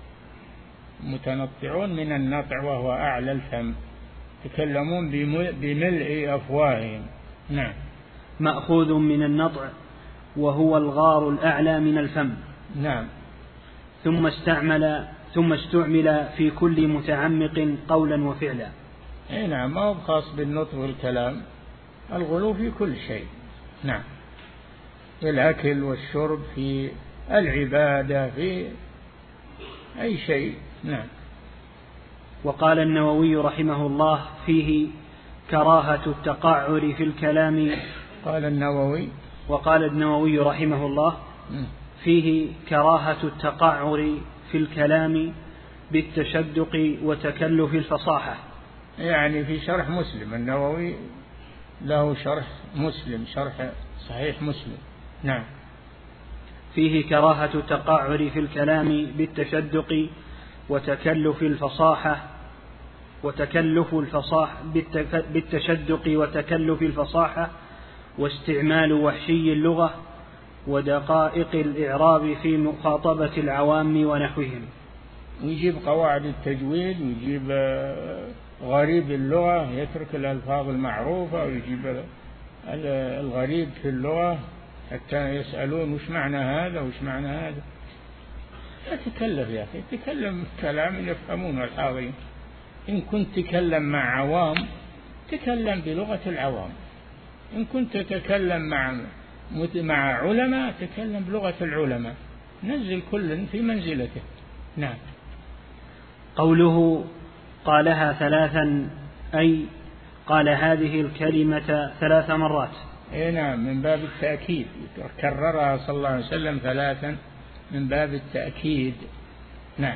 متنطعون من النطع وهو أعلى الفم، يتكلمون بملء أفواههم. نعم. مأخوذ من النطع، وهو الغار الأعلى من الفم. نعم. ثم استعمل ثم استعمل في كل متعمق قولا وفعلا. اي نعم، ما هو خاص بالنطق والكلام، الغلو في كل شيء. نعم، في الأكل والشرب، في العبادة، في أي شيء. نعم. وقال النووي رحمه الله فيه كراهة التقعر في الكلام. قال النووي وقال النووي رحمه الله فيه كراهة التقعر في الكلام بالتشدق وتكلف الفصاحة. يعني في شرح مسلم، النووي له شرح مسلم، شرح صحيح مسلم. نعم. فيه كراهة التقعر في الكلام بالتشدق وتكلف الفصاحة وتكلف الفصاحة بالتشدق وتكلف الفصاحة واستعمال وحشي اللغة ودقائق الإعراب في مخاطبة العوام ونحوهم. يجيب قواعد التجويد ويجيب غريب اللغة، يترك الألفاظ المعروفة ويجيب الغريب في اللغة حتى يسألون وش معنى هذا وش معنى هذا. لا تتكلف يا أخي، تكلم كلام يفهمونه الحاضرين. إن كنت تتكلم مع عوام تكلم بلغة العوام، إن كنت تتكلم مع مع علماء تكلم بلغة العلماء، نزل كل في منزلته. نعم. قوله قالها ثلاثا أي قال هذه الكلمة ثلاث مرات. اي نعم، من باب التأكيد، كررها صلى الله عليه وسلم ثلاثا من باب التأكيد. نعم.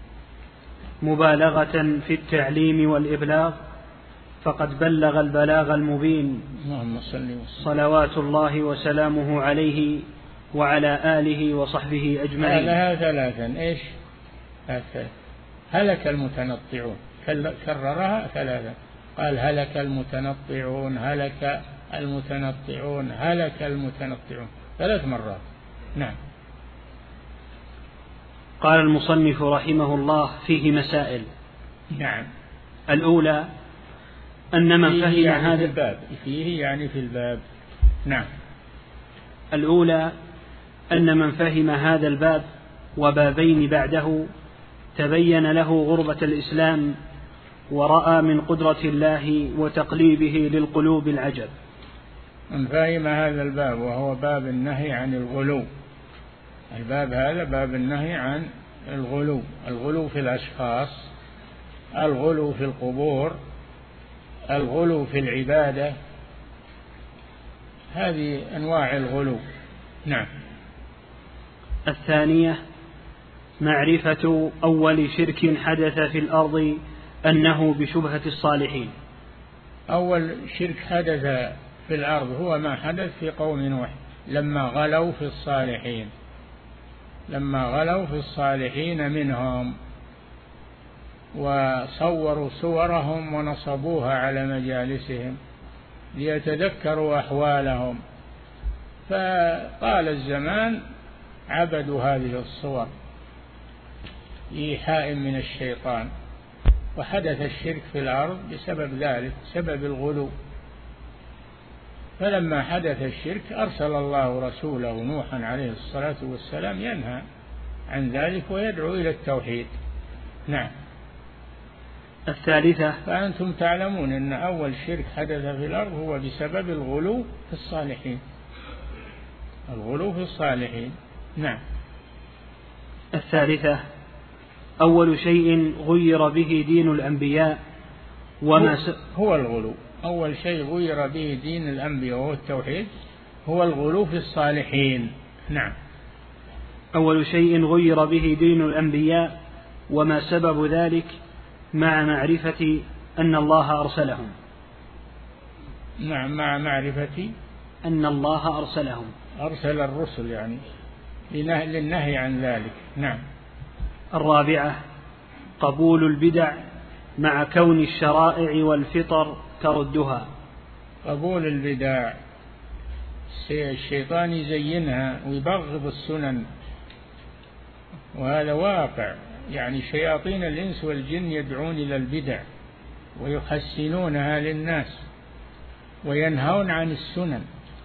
مبالغة في التعليم والإبلاغ فقد بلغ البلاغ المبين صلوات الله وسلامه عليه وعلى آله وصحبه أجمعين. قالها ثلاثا ايش؟ هلك المتنطعون، كررها ثلاثا، قال هلك المتنطعون هلك المتنطعون هلك المتنطعون ثلاث مرات. نعم. قال المصنف رحمه الله فيه مسائل. نعم. الأولى أن من فهم يعني هذا في الباب فيه يعني في الباب. نعم. الأولى أن من فهم هذا الباب وبابين بعده تبين له غربة الإسلام ورأى من قدرة الله وتقليبه للقلوب العجب. من فهم هذا الباب وهو باب النهي عن الغلو، الباب هذا باب النهي عن الغلو، الغلو في الأشخاص، الغلو في القبور، الغلو في العبادة، هذه أنواع الغلو. نعم. الثانية معرفة أول شرك حدث في الأرض أنه بشبهة الصالحين. أول شرك حدث في الأرض هو ما حدث في قوم نوح لما غلوا في الصالحين، لما غلوا في الصالحين منهم وصوروا صورهم ونصبوها على مجالسهم ليتذكروا أحوالهم، فطال الزمان عبدوا هذه الصور إيحاء من الشيطان، وحدث الشرك في الأرض بسبب ذلك، سبب الغلو. فلما حدث الشرك أرسل الله رسوله نوحا عليه الصلاة والسلام ينهى عن ذلك ويدعو إلى التوحيد. نعم. الثالثة فأنتم تعلمون أن أول شرك حدث في الأرض هو بسبب الغلو في الصالحين، الغلو في الصالحين. نعم. الثالثة أول شيء غير به دين الأنبياء وما س... هو الغلو، أول شيء غير به دين الأنبياء وهو التوحيد، هو الغلو في الصالحين. نعم. أول شيء غير به دين الأنبياء وما سبب ذلك مع معرفة أن الله أرسلهم. نعم، مع معرفة أن الله أرسلهم، أرسل الرسل يعني للنهي عن ذلك. نعم. الرابعة قبول البدع مع كون الشرائع والفطر تردها. قبول البدع، الشيطان يزينها ويبغض السنن، وهذا واقع، يعني شياطين الإنس والجن يدعون إلى البدع ويحسنونها للناس وينهون عن السنن،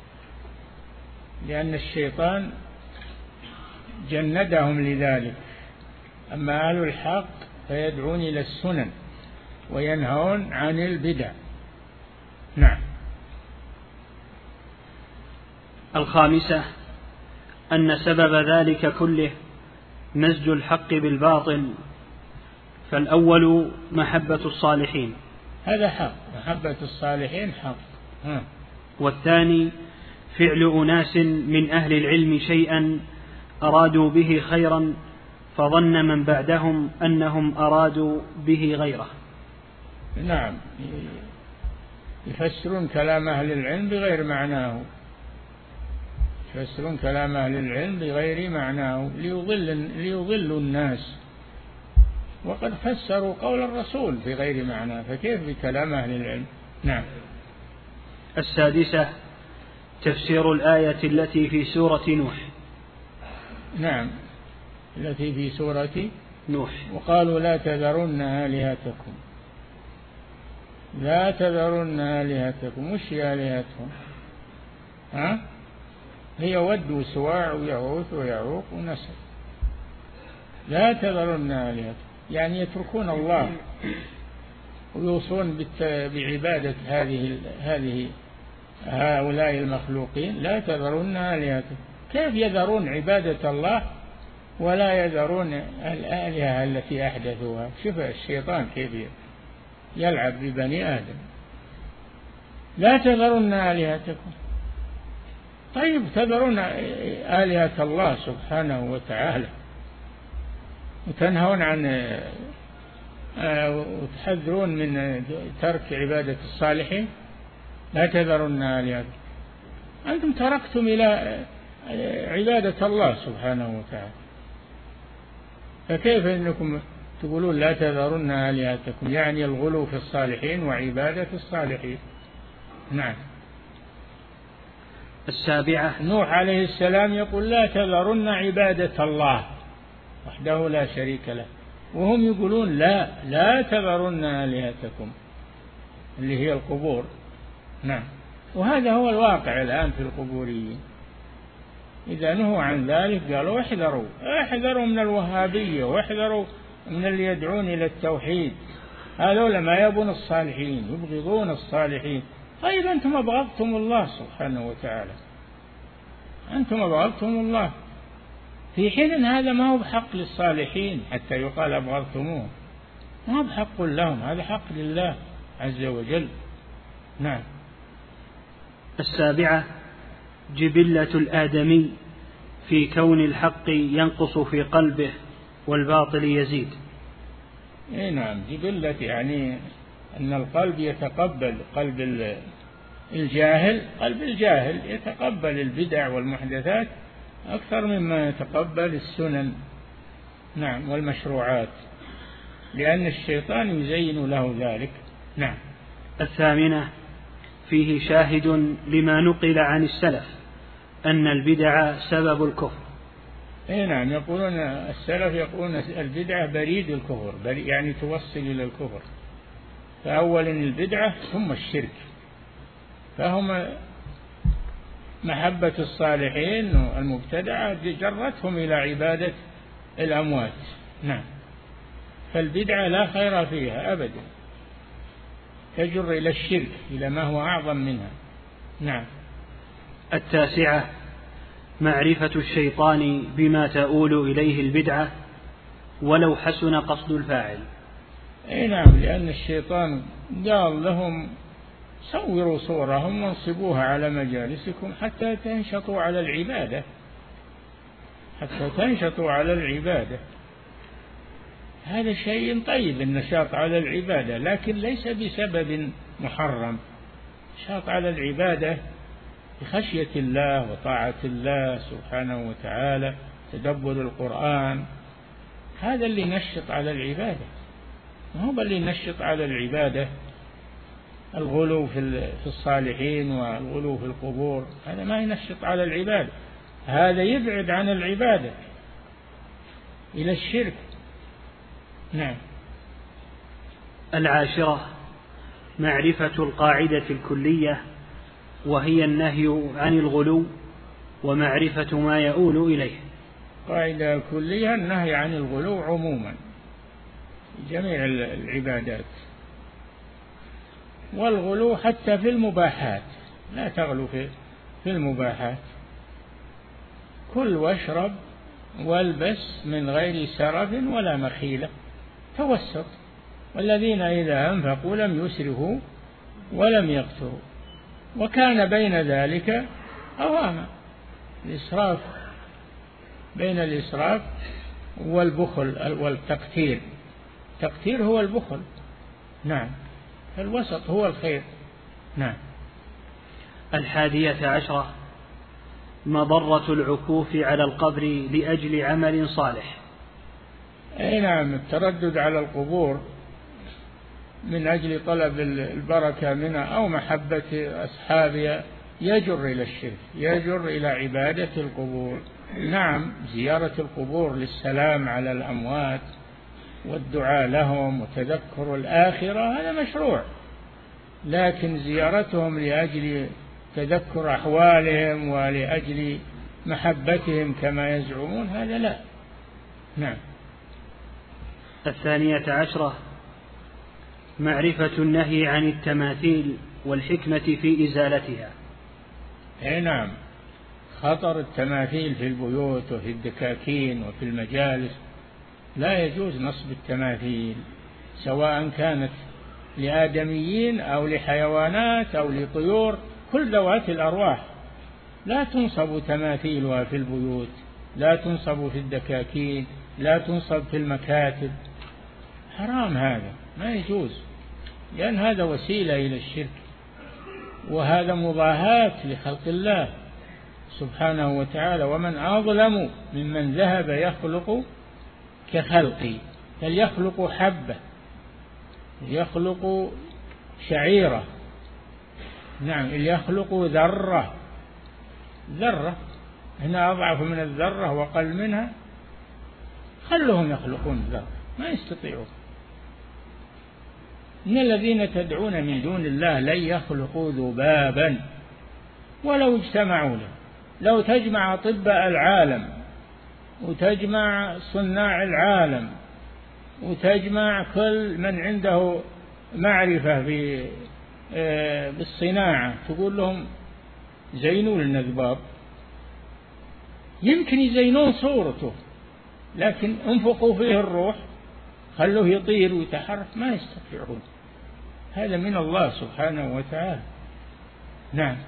لأن الشيطان جندهم لذلك. أما أهل الحق فيدعون إلى السنن وينهون عن البدع. نعم. الخامسة أن سبب ذلك كله مزج الحق بالباطل، فالأول محبة الصالحين، هذا حق، محبة الصالحين حق. ها. والثاني فعل أناس من أهل العلم شيئا أرادوا به خيرا فظن من بعدهم أنهم أرادوا به غيره. نعم، يفسرون كلام أهل العلم بغير معناه، يفسرون كلام أهل العلم بغير معناه ليضل ليضلوا الناس، وقد فسروا قول الرسول بغير معناه، فكيف بكلام أهل العلم؟ نعم. السادسة تفسير الآية التي في سورة نوح. نعم، التي في سورة نوح. وقالوا لا تذرن آلهتكم، لا تذرن آلهتكم، وش هي آلهتهم؟ ها؟ هي ود وسواع ويغوث ويعوق ونسر. لا تذرن آلهتكم يعني يتركون الله ويوصون بعبادة هذه هذه هؤلاء المخلوقين. لا تذرن آلهتكم، كيف يذرون عبادة الله ولا يذرون الآلهة التي أحدثوها؟ شوف الشيطان كيف يلعب ببني آدم. لا تذرن آلهتكم، طيب تذرون آلهة الله سبحانه وتعالى وتنهون عن وتحذرون من ترك عبادة الصالحين. لا تذرن آلهتكم، أنتم تركتم إلى عبادة الله سبحانه وتعالى، فكيف أنكم تقولون لا تذرن آلهتكم؟ يعني الغلو في الصالحين وعبادة الصالحين. نعم. السابعة نوح عليه السلام يقول لا تذرن عبادة الله وحده لا شريك له، وهم يقولون لا لا تذرن آلهتكم اللي هي القبور. نعم. وهذا هو الواقع الآن في القبوريين، إذا نهوا عن ذلك قالوا احذروا احذروا من الوهابية واحذروا من اللي يدعون إلى التوحيد، هذول ما يبون الصالحين، يبغضون الصالحين. طيب أنتم أبغضتم الله سبحانه وتعالى، أنتم أبغضتم الله، في حين أن هذا ما هو بحق للصالحين حتى يقال أبغضتموه، ما هو بحق لهم، هذا حق لله عز وجل. نعم. السابعة جبلة الآدمي في كون الحق ينقص في قلبه والباطل يزيد. إيه نعم، جبلة يعني أن القلب يتقبل، قلب الجاهل قلب الجاهل يتقبل البدع والمحدثات أكثر مما يتقبل السنن. نعم، والمشروعات، لأن الشيطان يزين له ذلك. نعم. الثامنة فيه شاهد لما نقل عن السلف أن البدع سبب الكفر. إيه نعم، يقولون السلف يقولون البدعة بريد الكفر، يعني توصل إلى الكفر، فأولا البدعة ثم الشرك، فهم محبة الصالحين والمبتدعة جرتهم إلى عبادة الأموات. نعم. فالبدعة لا خير فيها أبدا، تجر إلى الشرك، إلى ما هو أعظم منها. نعم. التاسعة معرفة الشيطان بما تؤول إليه البدعة ولو حسن قصد الفاعل. أي نعم، لأن الشيطان قال لهم صوروا صورهم وانصبوها على مجالسكم حتى تنشطوا على العبادة، حتى تنشطوا على العبادة. هذا شيء طيب النشاط على العبادة، لكن ليس بسبب محرم. نشاط على العبادة بخشية الله وطاعة الله سبحانه وتعالى، تدبر القرآن، هذا اللي نشط على العبادة، ما هو اللي نشط على العبادة الغلو في الصالحين والغلو في القبور، هذا ما ينشط على العبادة، هذا يبعد عن العبادة إلى الشرك. نعم. العاشرة معرفة القاعدة الكلية وهي النهي عن الغلو ومعرفة ما يؤول إليه. قاعدة كلية النهي عن الغلو عموما جميع العبادات، والغلو حتى في المباحات، لا تغلو في في المباحات، كل واشرب والبس من غير سرف ولا مخيلة، توسط. والذين إذا أنفقوا لم يسرفوا ولم يقتروا، وكان بين ذلك قواما. الإسراف بين الإسراف والبخل والتقتير، التقتير هو البخل، نعم، الوسط هو الخير، نعم. الحادية عشرة مضرة العكوف على القبر لأجل عمل صالح. أي نعم، التردد على القبور من أجل طلب البركة منها أو محبة أصحابها يجر إلى الشرك، يجر إلى عبادة القبور. نعم، زيارة القبور للسلام على الأموات والدعاء لهم وتذكر الآخرة هذا مشروع، لكن زيارتهم لأجل تذكر أحوالهم ولأجل محبتهم كما يزعمون هذا لا. نعم. الثانية عشرة معرفة النهي عن التماثيل والحكمة في إزالتها. أي نعم، خطر التماثيل في البيوت وفي الدكاكين وفي المجالس، لا يجوز نصب التماثيل سواء كانت لآدميين أو لحيوانات أو لطيور، كل ذوات الأرواح لا تنصب تماثيلها في البيوت، لا تنصب في الدكاكين، لا تنصب في المكاتب، حرام، هذا ما يجوز، لأن هذا وسيلة إلى الشرك، وهذا مضاهاة لخلق الله سبحانه وتعالى. ومن أظلم ممن ذهب يخلق كخلقي، فليخلق حبة، يخلق شعيرة، نعم، يخلق ذرة، ذرة هنا أضعف من الذرة وقل منها، خلهم يخلقون ذرة، ما يستطيعون. إن الذين تدعون من دون الله لن يخلقوا ذبابا ولو اجتمعوا له. لو تجمع أطباء العالم وتجمع صناع العالم وتجمع كل من عنده معرفة بالصناعة، تقول لهم زينوا لنا ذباب، يمكن يزينون صورته، لكن انفقوا فيه الروح، خلوه يطير ويتحرك، ما يستطيعون. هذا من الله سبحانه وتعالى. نعم.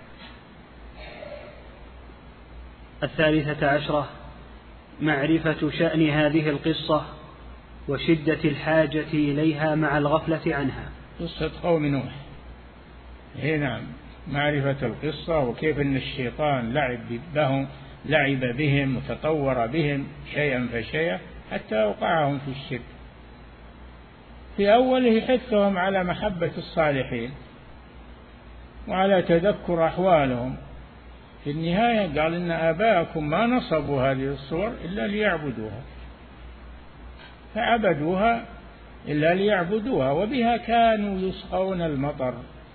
الثالثة عشرة معرفة شأن هذه القصة وشدة الحاجة إليها مع الغفلة عنها. قصة قوم نوح، هي نعم، معرفة القصة وكيف أن الشيطان لعب بهم لعب بهم وتطور بهم شيئا فشيئا حتى أوقعهم في الشرك. في أوله حثهم على محبة الصالحين وعلى تذكر أحوالهم، في النهاية قال إن آباءكم ما نصبوا هذه الصور إلا ليعبدوها، فعبدوها إلا ليعبدوها، وبها كانوا يسقون المطر،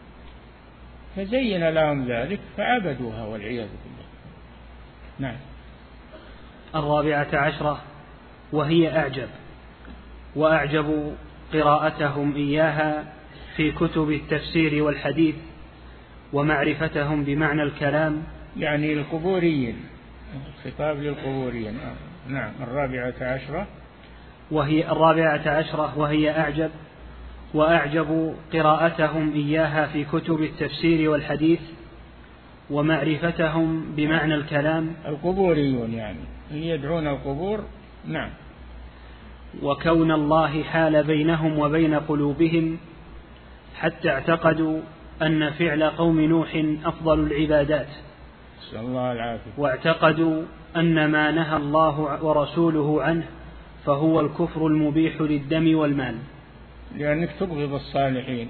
فزين لهم ذلك فعبدوها والعياذ بالله. نعم. الرابعة عشرة وهي أعجب، وأعجب قراءتهم إياها في كتب التفسير والحديث ومعرفتهم بمعنى الكلام، يعني القبوريين، خطاب للقبوريين. نعم. الرابعة عشرة وهي الرابعة عشرة وهي أعجب، وأعجب قراءتهم إياها في كتب التفسير والحديث ومعرفتهم بمعنى الكلام، القبوريون يعني اللي يدعون القبور. نعم. وكون الله حال بينهم وبين قلوبهم حتى اعتقدوا أن فعل قوم نوح أفضل العبادات، نسأل الله العافية، واعتقدوا أن ما نهى الله ورسوله عنه فهو الكفر المبيح للدم والمال، لأنك تبغض الصالحين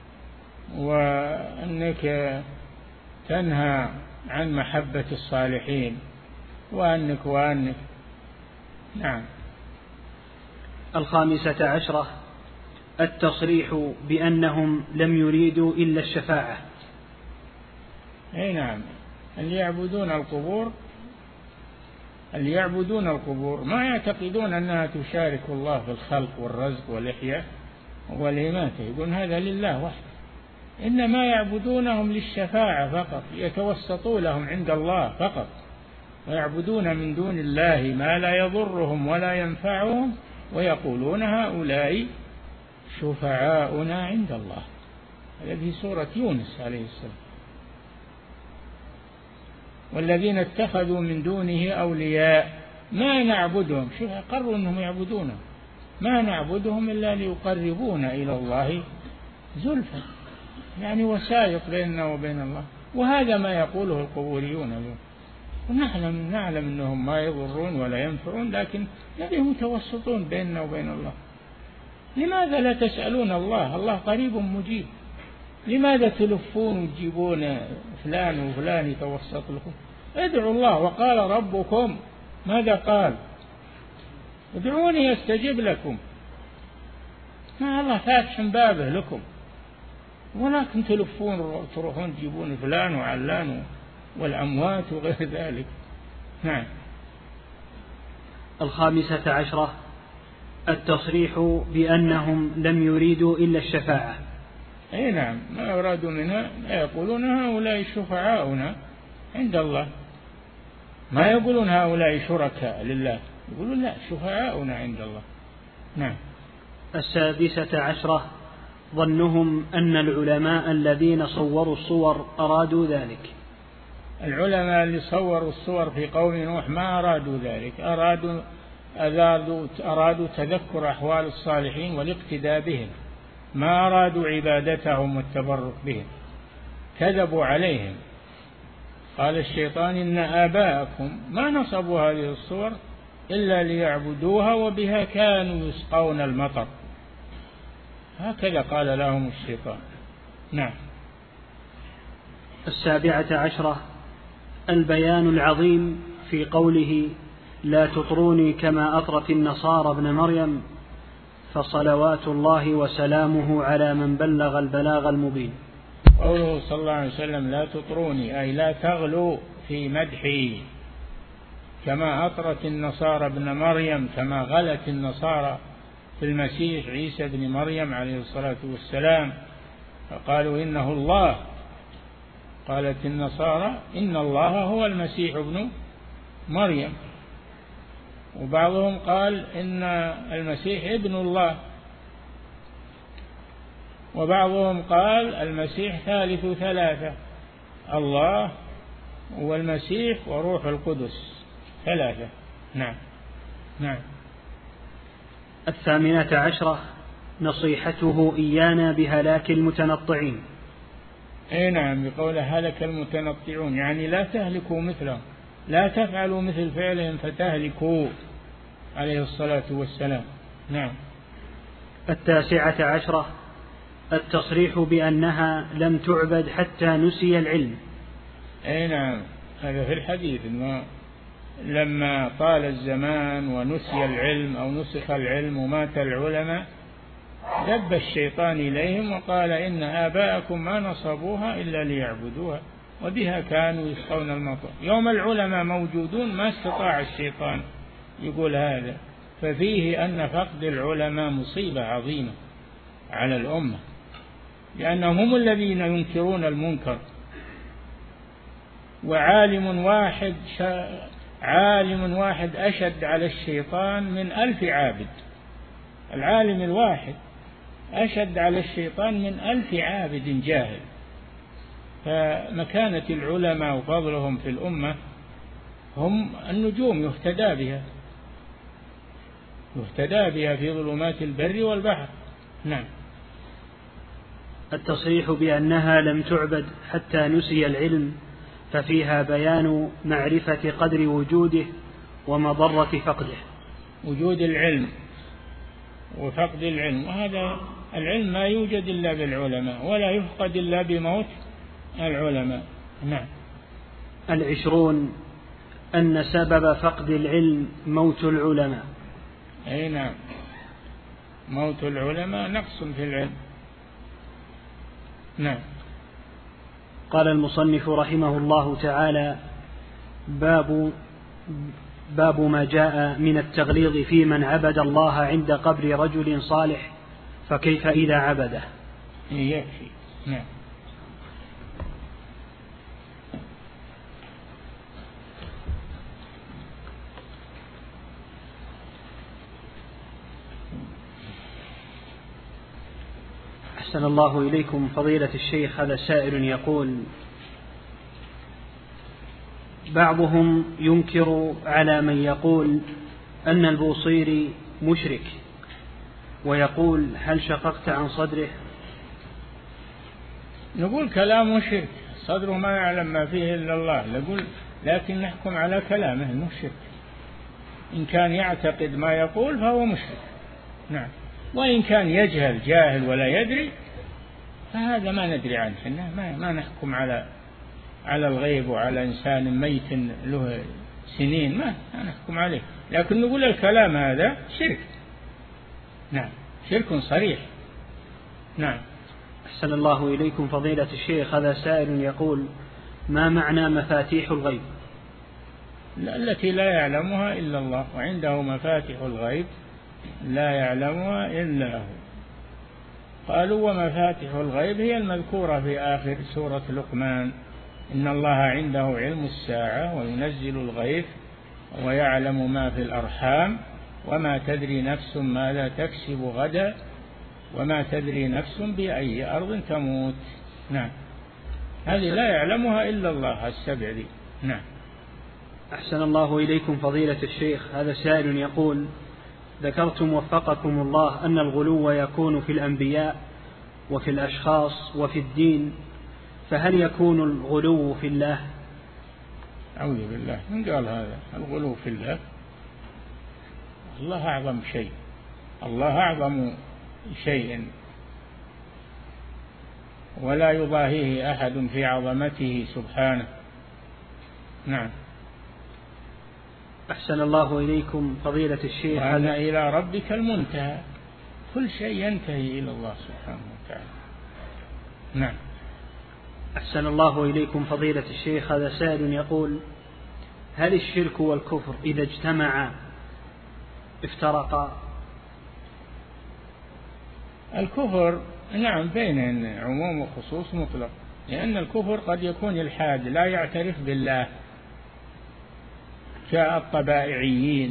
وأنك تنهى عن محبة الصالحين وأنك وأنك. نعم. الخامسة عشرة التصريح بأنهم لم يريدوا إلا الشفاعة. أي نعم، اللي يعبدون القبور اللي يعبدون القبور ما يعتقدون أنها تشارك الله في الخلق والرزق والإحياء والإماتة، يقولون هذا لله وحده، إنما يعبدونهم للشفاعة فقط، يتوسطوا لهم عند الله فقط، ويعبدون من دون الله ما لا يضرهم ولا ينفعهم ويقولون هؤلاء شفعاؤنا عند الله. هذا في سورة يونس عليه السلام. والذين اتخذوا من دونه أولياء ما نعبدهم، شوف قرروا أنهم يعبدونه، ما نعبدهم إلا ليقربونا إلى الله زلفى، يعني وسائط بيننا وبين الله. وهذا ما يقوله القبوريون اليوم، ونحن نعلم أنهم ما يضرون ولا ينفعون، لكن نبيهم يتوسطون بيننا وبين الله. لماذا لا تسألون الله؟ الله قريب مجيب. لماذا تلفون وتجيبون فلان وفلان يتوسط لكم؟ ادعوا الله. وقال ربكم ماذا قال؟ ادعوني استجب لكم. ما الله فاتح بابه لكم، ولكن تلفون وتروحون تجيبون فلان وعلان والأموات وغير ذلك. نعم. الخامسة عشرة التصريح بأنهم لم يريدوا إلا الشفاعة. أي نعم، ما أرادوا منها، لا يقولون هؤلاء شفعاؤنا عند الله، ما يقولون هؤلاء شركاء لله، يقولون لا شفعاؤنا عند الله. نعم. السادسة عشرة ظنهم أن العلماء الذين صوروا الصور أرادوا ذلك. العلماء اللي صوروا الصور في قوم نوح ما أرادوا ذلك، أرادوا أرادوا, أرادوا تذكر أحوال الصالحين والاقتداء بهم، ما أرادوا عبادتهم والتبرك بهم، كذبوا عليهم. قال الشيطان إن آباءكم ما نصبوا هذه الصور إلا ليعبدوها وبها كانوا يسقون المطر، هكذا قال لهم الشيطان. نعم. السابعة عشرة البيان العظيم في قوله لا تطروني كما أطرت النصارى ابن مريم فصلوات الله وسلامه على من بلغ البلاغ المبين. قوله صلى الله عليه وسلم لا تطروني أي لا تغلوا في مدحي كما أطرت النصارى ابن مريم، كما غلت النصارى في المسيح عيسى بن مريم عليه الصلاة والسلام، فقالوا إنه الله. قالت النصارى إن الله هو المسيح ابن مريم، وبعضهم قال إن المسيح ابن الله، وبعضهم قال المسيح ثالث ثلاثة، الله والمسيح وروح القدس ثلاثة. نعم. نعم. الثامنة عشرة نصيحته إيانا بهلاك المتنطعين. اي نعم، بقول هلك المتنطعون، يعني لا تهلكوا مثلهم، لا تفعلوا مثل فعلهم فتهلكوا عليه الصلاة والسلام. نعم. التاسعة عشرة التصريح بأنها لم تعبد حتى نسي العلم. اي نعم، هذا في الحديث إنه لما طال الزمان ونسي العلم أو نسخ العلم ومات العلماء دب الشيطان إليهم وقال إن آباءكم ما نصبوها إلا ليعبدوها وبها كانوا يسقون المطر. يوم العلماء موجودون ما استطاع الشيطان يقول هذا، ففيه أن فقد العلماء مصيبة عظيمة على الأمة، لأنهم هم الذين ينكرون المنكر. وعالم واحد عالم واحد أشد على الشيطان من ألف عابد، العالم الواحد أشد على الشيطان من ألف عابد جاهل. فمكانة العلماء وفضلهم في الأمة هم النجوم يهتدى بها، يهتدى بها في ظلمات البر والبحر. نعم. التصريح بأنها لم تعبد حتى نسي العلم ففيها بيان معرفة قدر وجوده ومضرة فقده. وجود العلم وفقد العلم، وهذا العلم ما يوجد إلا بالعلماء ولا يفقد إلا بموت العلماء. نعم. العشرون أن سبب فقد العلم موت العلماء. أي نعم، موت العلماء نقص في العلم. نعم. قال المصنف رحمه الله تعالى باب باب ما جاء من التغليظ في من عبد الله عند قبر رجل صالح فكيف إذا عبده. يكفي. نعم. أحسن الله إليكم فضيلة الشيخ. هذا سائل يقول: بعضهم ينكر على من يقول أن البوصيري مشرك، ويقول: هل شققت عن صدره؟ نقول كلامه شرك، صدره ما يعلم ما فيه إلا الله، نقول لكن نحكم على كلامه أنه شرك. إن كان يعتقد ما يقول فهو مشرك، نعم. وإن كان يجهل جاهل ولا يدري فهذا ما ندري عنه، ما, ما نحكم على على الغيب وعلى إنسان ميت له سنين، ما نحكم عليه، لكن نقول الكلام هذا شرك، نعم، شرك صريح، نعم. أحسن الله إليكم فضيلة الشيخ. هذا سائل يقول: ما معنى مفاتيح الغيب؟ التي لا يعلمها إلا الله، وعنده مفاتيح الغيب لا يعلمها إلا هو. قالوا: ومفاتيح الغيب هي المذكورة في آخر سورة لقمان: إن الله عنده علم الساعة وينزل الغيث ويعلم ما في الأرحام وما تدري نفس ماذا تكسب غدا وما تدري نفس بأي أرض تموت، نعم. هذه لا يعلمها إلا الله السبع دي، نعم. أحسن الله إليكم فضيلة الشيخ. هذا سائل يقول: ذكرتم وفقكم الله أن الغلو يكون في الأنبياء وفي الأشخاص وفي الدين، فهل يكون الغلو في الله؟ أعوذ بالله، من قال هذا؟ الغلو في الله، الله أعظم شيء، الله أعظم شيء ولا يضاهيه أحد في عظمته سبحانه، نعم. أحسن الله إليكم فضيلة الشيخ. وأن إلى ربك المنتهى، كل شيء ينتهي إلى الله سبحانه وتعالى، نعم. أحسن الله إليكم فضيلة الشيخ. هذا سائل يقول: هل الشرك والكفر إذا اجتمعا افترقا؟ الكفر نعم بين عموم وخصوص مطلق، لأن الكفر قد يكون الحاد لا يعترف بالله كالطبائعيين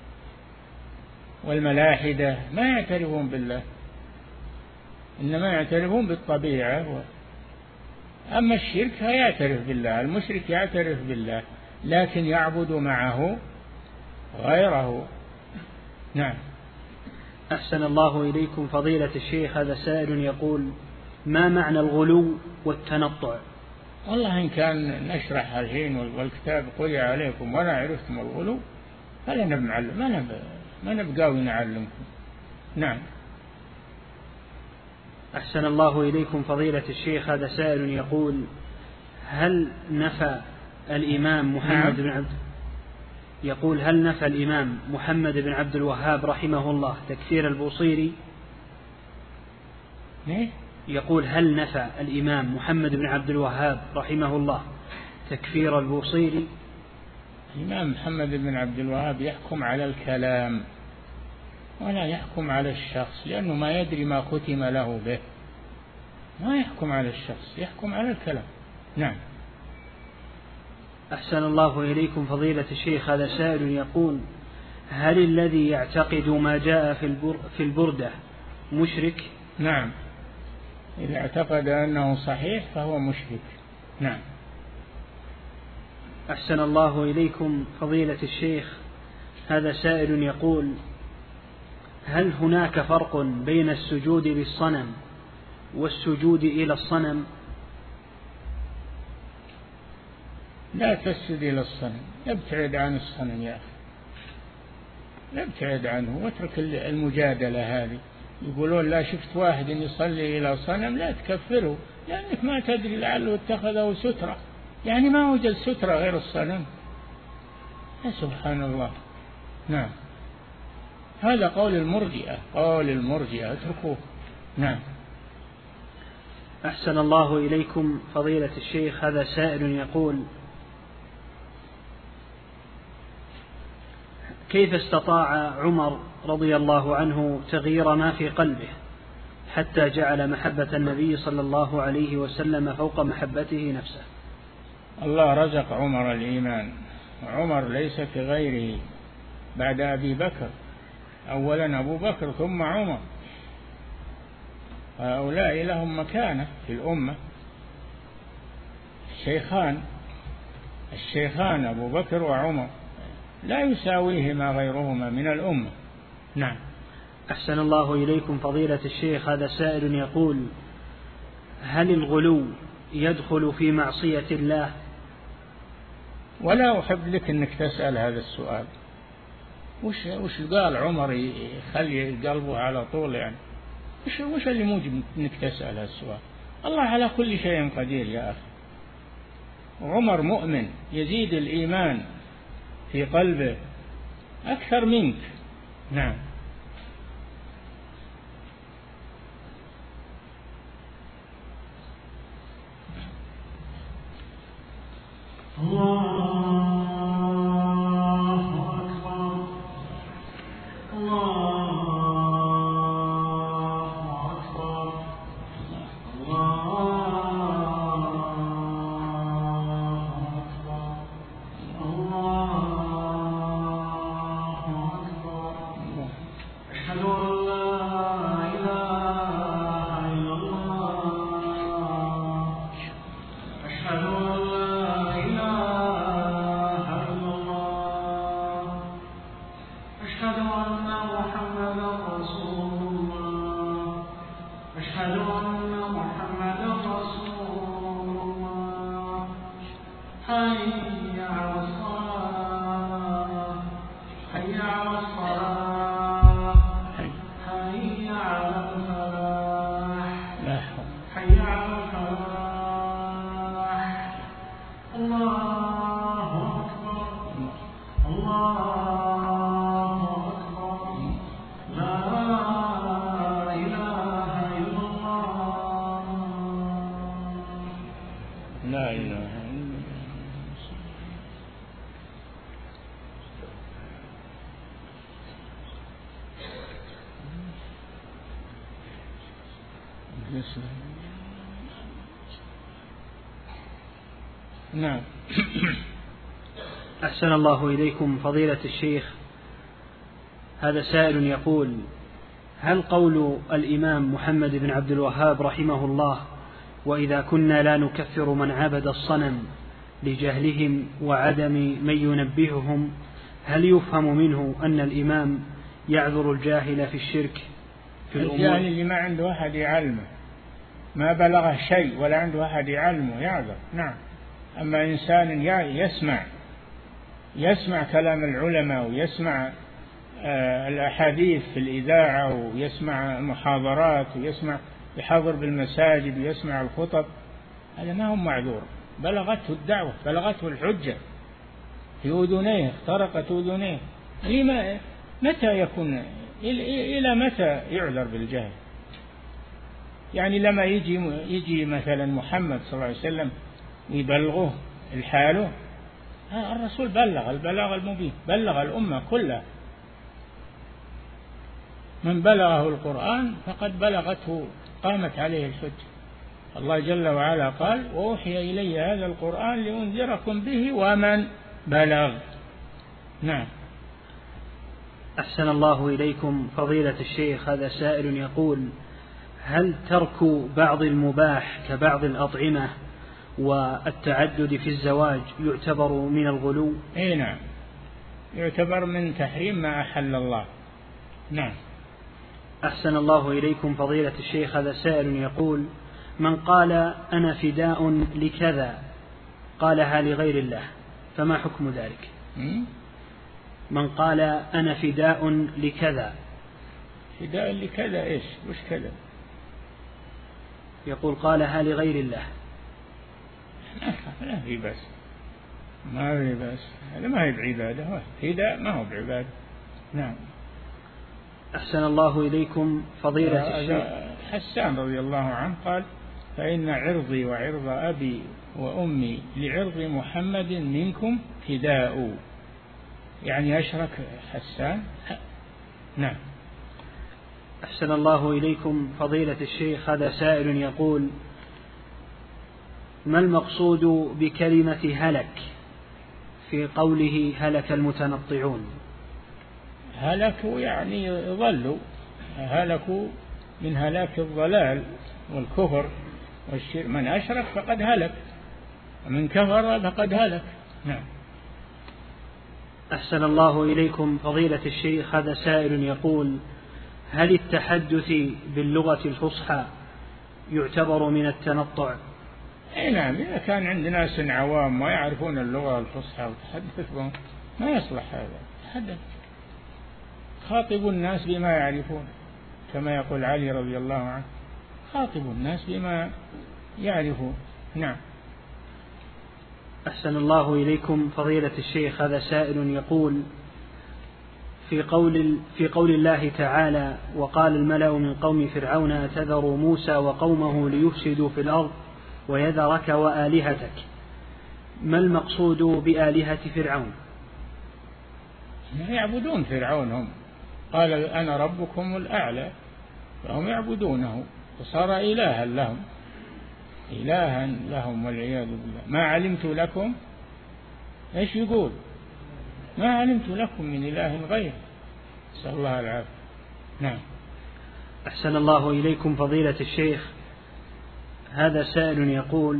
والملاحدة، ما يعترفون بالله، إنما يعترفون بالطبيعة. أما الشرك فيعترف بالله، المشرك يعترف بالله لكن يعبد معه غيره، نعم. أحسن الله إليكم فضيلة الشيخ. هذا سائل يقول: ما معنى الغلو والتنطع؟ والله إن كان نشرح الحين والكتاب قرئ عليكم ولا عرفتم الغلو فلا نبعلم، ما نب ما نبقاوي نعلمكم، نعم. أحسن الله إليكم فضيلة الشيخ. هذا سائل يقول: هل نفى الإمام محمد نعم. بن عبد يقول هل نفى الإمام محمد بن عبد الوهاب رحمه الله تكفير البوصيري؟ ليه؟ يقول: هل نفى الإمام محمد بن عبد الوهاب رحمه الله تكفير البوصيري؟ الإمام محمد بن عبد الوهاب يحكم على الكلام ولا يحكم على الشخص، لأنه ما يدري ما ختم له به، ما يحكم على الشخص، يحكم على الكلام، نعم. أحسن الله إليكم فضيلة الشيخ. هذا سائل يقول: هل الذي يعتقد ما جاء في, البر في البردة مشرك؟ نعم، إذا اعتقد أنه صحيح فهو مشرك، نعم. أحسن الله إليكم فضيلة الشيخ. هذا سائل يقول: هل هناك فرق بين السجود للصنم والسجود إلى الصنم؟ لا تسجد إلى الصنم، ابتعد عن الصنم يا أخي، ابتعد عنه واترك المجادلة هذه. يقولون لا شفت واحد يصلي إلى صنم لا تكفره، لأنك ما تدري لعله اتخذه سترة، يعني ما وجد سترة غير الصنم، يا سبحان الله، نعم. هذا قول المرجئة، قول المرجئة اتركوه، نعم. أحسن الله إليكم فضيلة الشيخ. هذا سائل يقول: كيف استطاع عمر رضي الله عنه تغيير ما في قلبه حتى جعل محبة النبي صلى الله عليه وسلم فوق محبته نفسه؟ الله رزق عمر الإيمان، عمر ليس كغيره بعد أبي بكر، أولا أبو بكر ثم عمر، هؤلاء لهم مكانة في الأمة. الشيخان الشيخان أبو بكر وعمر لا يساويهما غيرهما من الأمة. نعم. أحسن الله إليكم فضيلة الشيخ. هذا سائل يقول: هل الغلو يدخل في معصية الله؟ ولا أحب لك أنك تسأل هذا السؤال. وش وش قال عمر يخلي قلبه على طول يعني؟ وش وش اللي موجب أنك تسأل هذا السؤال؟ الله على كل شيء قدير يا أخي. عمر مؤمن يزيد الإيمان في قلبه أكثر منك. نعم. الله أكبر. الله أكبر. الله أكبر. الله أكبر. أشهد أن لا إله إلا الله. أشهد أن حي على الصلاة. حي على الصلاة. حي على الفلاح. حي على الفلاح. الله أكبر. الله أكبر. لا إله إلا الله. لا إله. نعم. أحسن الله إليكم فضيلة الشيخ. هذا سائل يقول: هل قول الإمام محمد بن عبد الوهاب رحمه الله: وإذا كنا لا نكفر من عبد الصنم لجهلهم وعدم من ينبههم، هل يفهم منه أن الإمام يعذر الجاهل في الشرك في الأمور؟ الجاهل اللي ما عنده أحد يعلمه، ما بلغه شيء ولا عنده أحد يعلمه يعذر. نعم. أما إنسان يسمع يسمع كلام العلماء ويسمع الأحاديث في الإذاعة ويسمع محاضرات ويسمع يحضر بالمساجد ويسمع الخطب، هذا ما هو معذور. بلغته الدعوة، بلغته الحجة في أذنيه، اخترقت أذنيه. لما متى يكون إلى متى يعذر بالجهل؟ يعني لما يجي يجي مثلا محمد صلى الله عليه وسلم يبلغه الحاله، الرسول بلغ البلاغ المبين، بلغ الأمة كلها. من بلغه القرآن فقد بلغته، قامت عليه الحجة. الله جل وعلا قال: وأوحي إلي هذا القرآن لأنذركم به ومن بلغ. نعم. أحسن الله إليكم فضيلة الشيخ. هذا سائل يقول: هل ترك بعض المباح كبعض الأطعمة والتعدد في الزواج يعتبر من الغلو؟ اي نعم، يعتبر من تحريم ما أحل الله. نعم. أحسن الله إليكم فضيلة الشيخ. هذا سائل يقول: من قال أنا فداء لكذا قالها لغير الله، فما حكم ذلك؟ من قال أنا فداء لكذا. فداء لكذا إيش؟ وش كذا؟ يقول قالها لغير الله. لا في بس، ما في بس، هذا ما هي بعبادة، فداء ما هو بعبادة. نعم. أحسن الله إليكم فضيلة الشيخ. حسان رضي الله عنه قال: فإن عرضي وعرض أبي وأمي لعرض محمد منكم فداء، يعني أشرك حسان. نعم. أحسن الله إليكم فضيلة الشيخ. هذا سائل يقول: ما المقصود بكلمة هلك في قوله هلك المتنطعون؟ هلكوا يعني ضلوا، هلكوا من هلاك الضلال والكفر والشرك. من أشرك فقد هلك ومن كفر فقد هلك. نعم. أحسن الله إليكم فضيلة الشيخ، هذا سائل يقول: هل التحدث باللغة الفصحى يعتبر من التنطع؟ أي نعم، إذا كان عند ناس عوام ما يعرفون اللغة الفصحى وتحدث بهم ما يصلح هذا. تحدث، خاطبوا الناس بما يعرفون، كما يقول علي رضي الله عنه: خاطبوا الناس بما يعرفون. نعم. أحسن الله إليكم فضيلة الشيخ، هذا سائل يقول: في قول, في قول الله تعالى: وقال الملأ من قوم فرعون أتذر موسى وقومه ليفسدوا في الأرض ويذرك وآلهتك، ما المقصود بآلهة فرعون؟ يعبدون فرعون هم، قال أنا ربكم الأعلى، فهم يعبدونه وصار إلها لهم، إلها لهم والعياذ بالله. ما علمت لكم، إيش يقول؟ ما علمت لكم من إله غير. نسأل الله العافية. نعم. أحسن الله إليكم فضيلة الشيخ، هذا سائل يقول: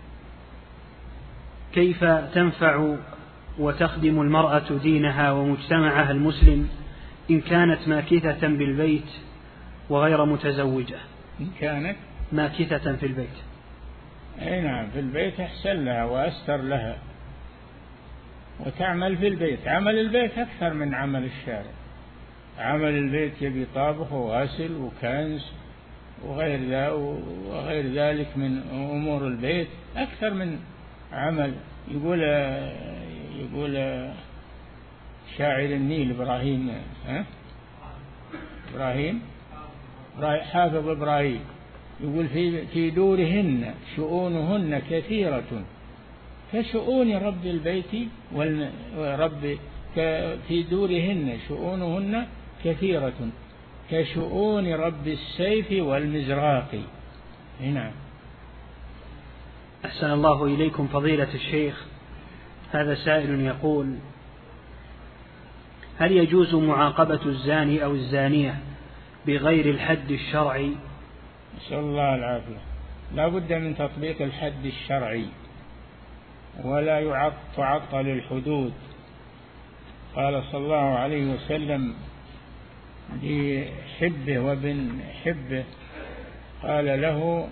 كيف تنفع وتخدم المرأة دينها ومجتمعها المسلم إن كانت ماكثة بالبيت وغير متزوجة؟ إن كانت ماكثة في البيت. أي نعم، في البيت أحسن لها وأستر لها، وتعمل في البيت. عمل البيت أكثر من عمل الشارع. عمل البيت يبي طابخ وغسل وكنس وغير وغير ذلك من أمور البيت أكثر من عمل. يقول يقول شاعر النيل إبراهيم ها إبراهيم حافظ إبراهيم يقول: في في دورهن شؤونهن كثيرة كشؤون رب البيت والرب، في دورهن شؤونهن كثيرة كشؤون رب السيف والمزراق. هنا. أحسن الله إليكم فضيلة الشيخ، هذا سائل يقول: هل يجوز معاقبة الزاني أو الزانية بغير الحد الشرعي؟ نسأل الله العافية. لا بد من تطبيق الحد الشرعي، ولا تعطل الحدود. قال صلى الله عليه وسلم لحبه وابن حبه، قال له: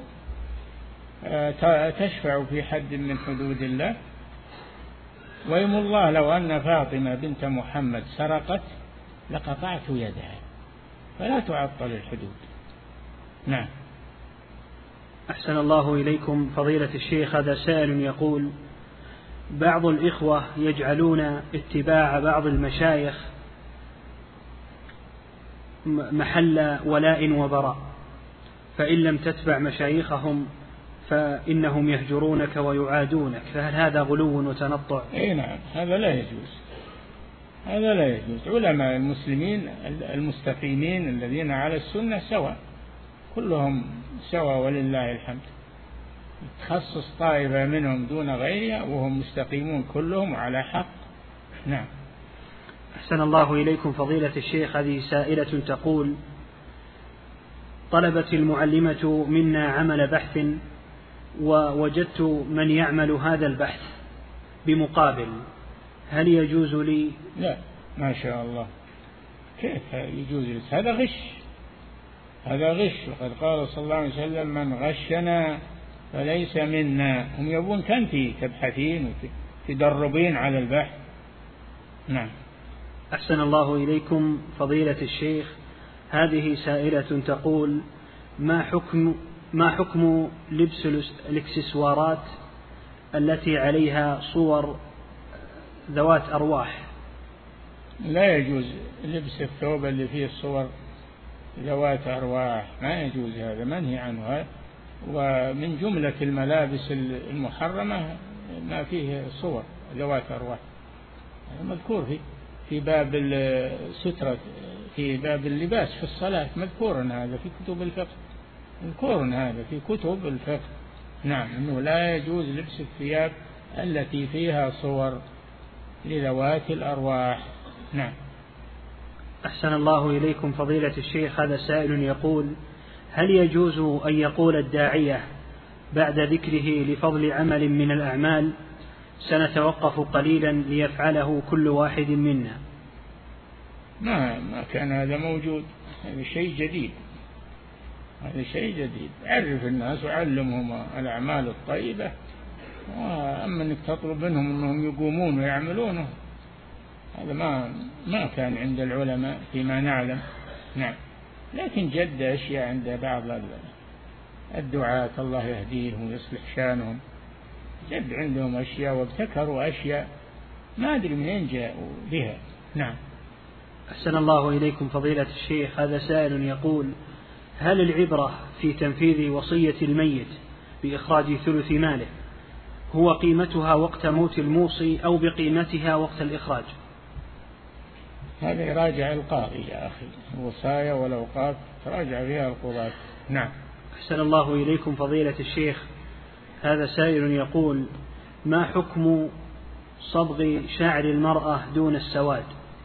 تشفع في حد من حدود الله؟ ويم الله لو أن فاطمة بنت محمد سرقت لقطعت يدها. فلا تعطل الحدود. نعم. أحسن الله إليكم فضيلة الشيخ، هذا سائل يقول: بعض الإخوة يجعلون اتباع بعض المشايخ محل ولاء وبراء، فإن لم تتبع مشايخهم فإنهم يهجرونك ويعادونك، فهل هذا غلو وتنطع؟ أي نعم، هذا لا يجوز، هذا لا يجوز. علماء المسلمين المستقيمين الذين على السنة سواء، كلهم سواء ولله الحمد. تخصص طائفة منهم دون غيرها وهم مستقيمون كلهم على حق. نعم. أحسن الله إليكم فضيلة الشيخ، هذه سائلة تقول: طلبت المعلمة منا عمل بحث ووجدت من يعمل هذا البحث بمقابل، هل يجوز لي؟ لا، ما شاء الله، كيف يجوز لي؟ هذا غش، هذا غش. وقد قال صلى الله عليه وسلم: من غشنا فليس منا. هم يبون كنتي تبحثين وتدربين على البحث. نعم. أحسن الله إليكم فضيلة الشيخ، هذه سائلة تقول: ما حكم ما حكم لبس الإكسسوارات التي عليها صور ذوات أرواح؟ لا يجوز لبس الثوب اللي فيه صور ذوات أرواح، ما يجوز، هذا منهي عنه. ومن جملة الملابس المحرمة ما فيه صور ذوات أرواح، مذكور في في باب السترة، في باب اللباس في الصلاة، مذكور هذا في كتب الفقه، مذكور هذا في كتب الفقه. نعم، أنه لا يجوز لبس الثياب التي فيها صور لذوات الأرواح. نعم. أحسن الله إليكم فضيلة الشيخ، هذا سائل يقول: هل يجوز أن يقول الداعية بعد ذكره لفضل عمل من الأعمال سنتوقف قليلا ليفعله كل واحد منا؟ ما ما كان هذا موجود، هذا شيء جديد، هذا شيء جديد. عرف الناس وعلمهم الأعمال الطيبة، وأما أنك تطلب منهم أنهم يقومون ويعملونه، هذا ما ما كان عند العلماء فيما نعلم. نعم، لكن جد أشياء عند بعض الدعاة الله يهديهم ويصلح شانهم، جد عندهم أشياء وابتكروا أشياء ما أدري منين جاءوا بها. نعم. أحسن الله إليكم فضيلة الشيخ، هذا سائل يقول: هل العبرة في تنفيذ وصية الميت بإخراج ثلث ماله هو قيمتها وقت موت الموصي أو بقيمتها وقت الإخراج؟ هذا يراجع القاضي يا أخي، الوصايا والأوقاف تراجع فيها القضاة. نعم. أحسن الله إليكم فضيلة الشيخ، هذا سائل يقول: ما حكم صبغ شعر المرأة دون السواد؟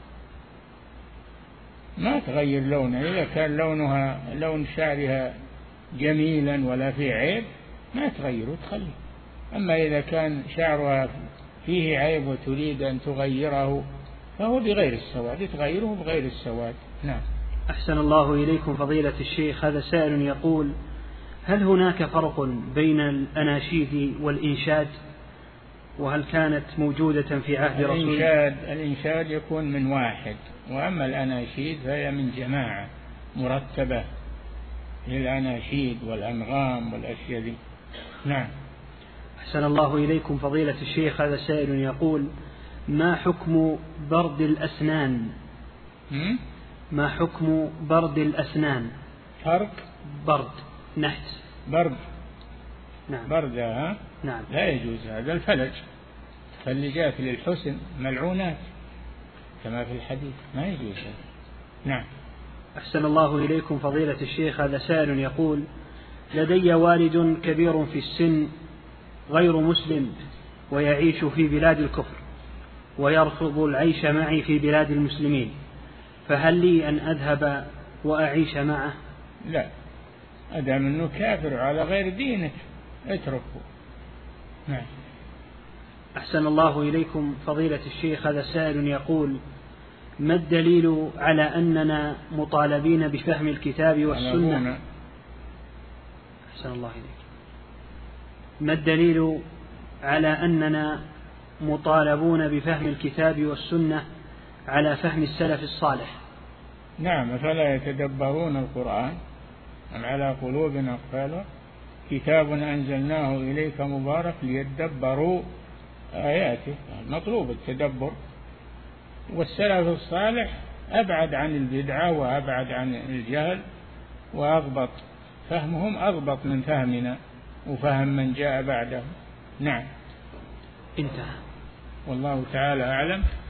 ما تغير لونه، إذا كان لونها لون شعرها جميلا ولا فيه عيب ما تغيره تخليه، أما إذا كان شعرها فيه عيب وتريد أن تغيره فهو بغير السواد، تغيره بغير السواد. نعم. أحسن الله إليكم فضيلة الشيخ، هذا سائل يقول: هل هناك فرق بين الأناشيد والإنشاد؟ وهل كانت موجودة في عهد رسول الله؟ الإنشاد, الإنشاد يكون من واحد، وأما الأناشيد فهي من جماعة مرتبة للأناشيد والأنغام والأشياء دي. نعم. أحسن الله إليكم فضيلة الشيخ، هذا سائل يقول: ما حكم برد الأسنان؟ م? ما حكم برد الأسنان؟ فرق برد نحس برد. نعم. برد ها؟ نعم. لا يجوز، هذا الفلج، فاللجات للحسن ملعونات كما في الحديث، ما يجوز هذا. نعم. أحسن الله إليكم فضيلة الشيخ، هذا سائل يقول: لدي والد كبير في السن غير مسلم ويعيش في بلاد الكفر ويرفض العيش معي في بلاد المسلمين، فهل لي أن أذهب وأعيش معه؟ لا، أدام أنه كافر على غير دينك اتركه. نعم. أحسن الله إليكم فضيلة الشيخ، هذا سائل يقول: ما الدليل على أننا مطالبين بفهم الكتاب والسنة؟ أحسن الله إليك. ما الدليل على أننا مطالبون بفهم الكتاب والسنة على فهم السلف الصالح؟ نعم، فلا يتدبرون القرآن أم على قلوب أقفالها، كتاب أنزلناه إليك مبارك ليدبروا آياته، مطلوب التدبر. والسلف الصالح أبعد عن البدعة وأبعد عن الجهل وأضبط، فهمهم أضبط من فهمنا وفهم من جاء بعده. نعم. انتهى. والله تعالى أعلم.